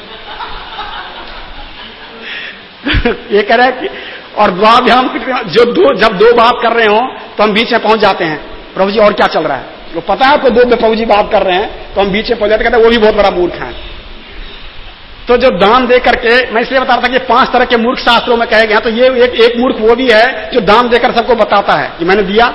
ये कह रहा है कि और दुआ भी हम जब दो बात कर रहे हो तो हम बीच में पहुंच जाते हैं, प्रभु जी और क्या चल रहा है, वो पता है आपको दो प्रभु जी बात कर रहे हैं तो हम बीच में पहुंच जाते, कहते हैं वो भी बहुत बड़ा मूर्ख है। तो जो दान दे करके, मैं इसलिए बता रहा था कि 5 तरह के मूर्ख शास्त्रों में कहे गए हैं, तो ये एक मूर्ख वो भी है जो दान देकर सबको बताता है कि मैंने दिया।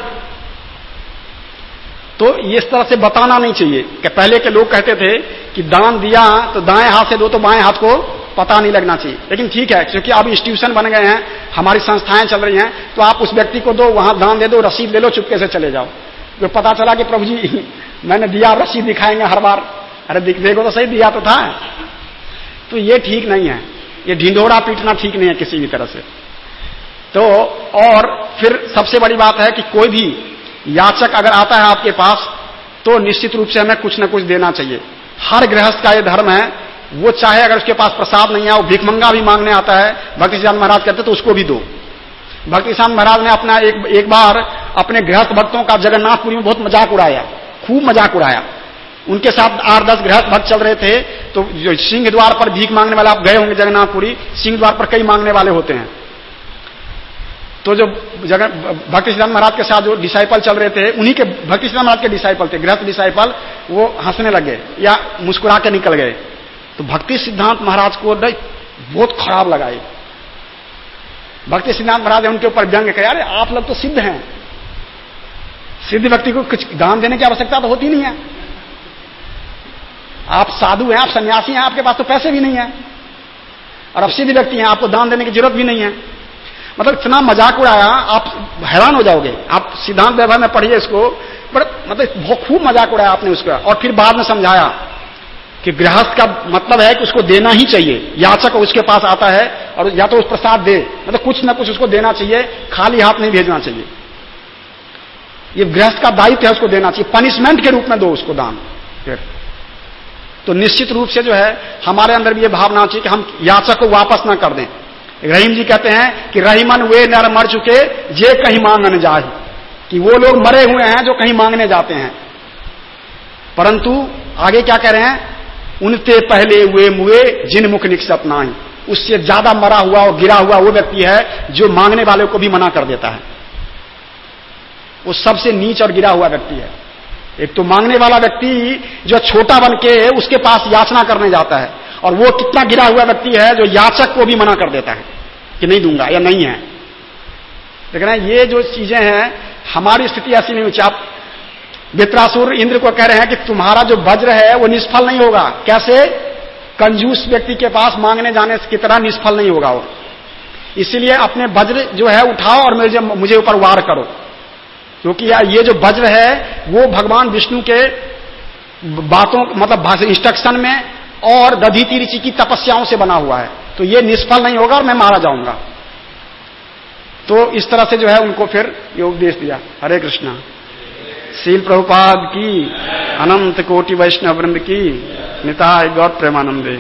तो इस तरह से बताना नहीं चाहिए कि पहले के लोग कहते थे कि दान दिया तो दाएं हाथ से दो तो बाएं हाथ को पता नहीं लगना चाहिए। लेकिन ठीक है, क्योंकि अब इंस्टीट्यूशन बन गए हैं, हमारी संस्थाएं चल रही हैं, तो आप उस व्यक्ति को दो, वहां दान दे दो, रसीद ले लो, चुपके से चले जाओ। जो पता चला कि प्रभु जी मैंने दिया, रसीद दिखाएंगे हर बार, अरे देखो तो सही दिया तो था। तो ये ठीक नहीं है, ये ढिंढोरा पीटना ठीक नहीं है किसी भी तरह से। तो और फिर सबसे बड़ी बात है कि कोई भी याचक अगर आता है आपके पास तो निश्चित रूप से हमें कुछ न कुछ देना चाहिए। हर गृहस्थ का ये धर्म है, वो चाहे अगर उसके पास प्रसाद नहीं है, वो भिखमंगा भी मांगने आता है, भक्ति सिद्धांत महाराज कहते तो उसको भी दो। भक्ति सिद्धांत महाराज ने अपना एक बार अपने गृहस्थ भक्तों का जगन्नाथपुरी में बहुत मजाक उड़ाया, खूब मजाक उड़ाया। उनके साथ 8-10 गृहस्थ भक्त चल रहे थे, तो जो सिंह द्वार पर भीख मांगने वाले, आप गए होंगे जगन्नाथपुरी, सिंह द्वार पर कई मांगने वाले होते हैं। तो जो भक्ति सिद्धांत महाराज के साथ जो डिसाइपल चल रहे थे, उन्हीं के भक्ति सिद्धांत महाराज के डिसाइपल थे, गृहस्थ डिसाइपल, वो हंसने लगे या मुस्कुरा के निकल गए। तो भक्ति सिद्धांत महाराज को बहुत खराब लगा ये। भक्ति सिद्धांत महाराज ने उनके ऊपर व्यंग किया, अरे आप लोग तो सिद्ध हैं, सिद्ध व्यक्ति को कुछ दान देने की आवश्यकता तो होती नहीं है, आप साधु हैं, आप सन्यासी हैं, आपके पास तो पैसे भी नहीं है, और आप सिद्ध व्यक्ति हैं, आपको दान देने की जरूरत भी नहीं है। मतलब इतना मजाक उड़ाया, आप हैरान हो जाओगे। आप सिद्धांत व्यवहार में पढ़िए इसको, मतलब बहुत खूब मजाक उड़ाया आपने उसका। और फिर बाद में समझाया कि गृहस्थ का मतलब है कि उसको देना ही चाहिए। याचक उसके पास आता है और या तो उस प्रसाद दे, मतलब कुछ ना कुछ उसको देना चाहिए, खाली हाथ नहीं भेजना चाहिए। ये गृहस्थ का दायित्व है, उसको देना चाहिए, पनिशमेंट के रूप में दो उसको दान। फिर तो निश्चित रूप से जो है हमारे अंदर भी ये भावना चाहिए कि हम याचक को वापस ना कर दें। रहीम जी कहते हैं कि रहीमन वे नर मर चुके जे कहीं मांगने जाए, कि वो लोग मरे हुए हैं जो कहीं मांगने जाते हैं। परंतु आगे क्या कह रहे हैं, उनते पहले वे मुए जिन मुख निक्षत नाही, उससे ज्यादा मरा हुआ और गिरा हुआ वो व्यक्ति है जो मांगने वाले को भी मना कर देता है। वो सबसे नीच और गिरा हुआ व्यक्ति है। एक तो मांगने वाला व्यक्ति जो छोटा बन के उसके पास याचना करने जाता है, और वो कितना गिरा हुआ व्यक्ति है जो याचक को भी मना कर देता है कि नहीं दूंगा या नहीं है। लेकिन ये जो चीजें हैं, हमारी स्थिति ऐसी नहीं हुई। आप वृत्रासुर इंद्र को कह रहे हैं कि तुम्हारा जो वज्र है वो निष्फल नहीं होगा। कैसे? कंजूस व्यक्ति के पास मांगने जाने की तरह निष्फल नहीं होगा वो। इसीलिए अपने वज्र जो है उठाओ और मुझे ऊपर वार करो, क्योंकि ये जो वज्र है वो भगवान विष्णु के बातों, मतलब इंस्ट्रक्शन में और दधीति ऋषि की तपस्याओं से बना हुआ है, तो ये निष्फल नहीं होगा और मैं मारा जाऊंगा। तो इस तरह से जो है उनको फिर ये उपदेश दिया। हरे कृष्णा। श्रील प्रभुपाद की, अनंत कोटि वैष्णव वृंद की, निताय गौर प्रेमानंदे।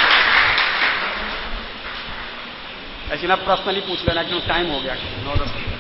ऐसे ना पर्सनली पूछ लेना, क्यों टाइम हो गया 9-10।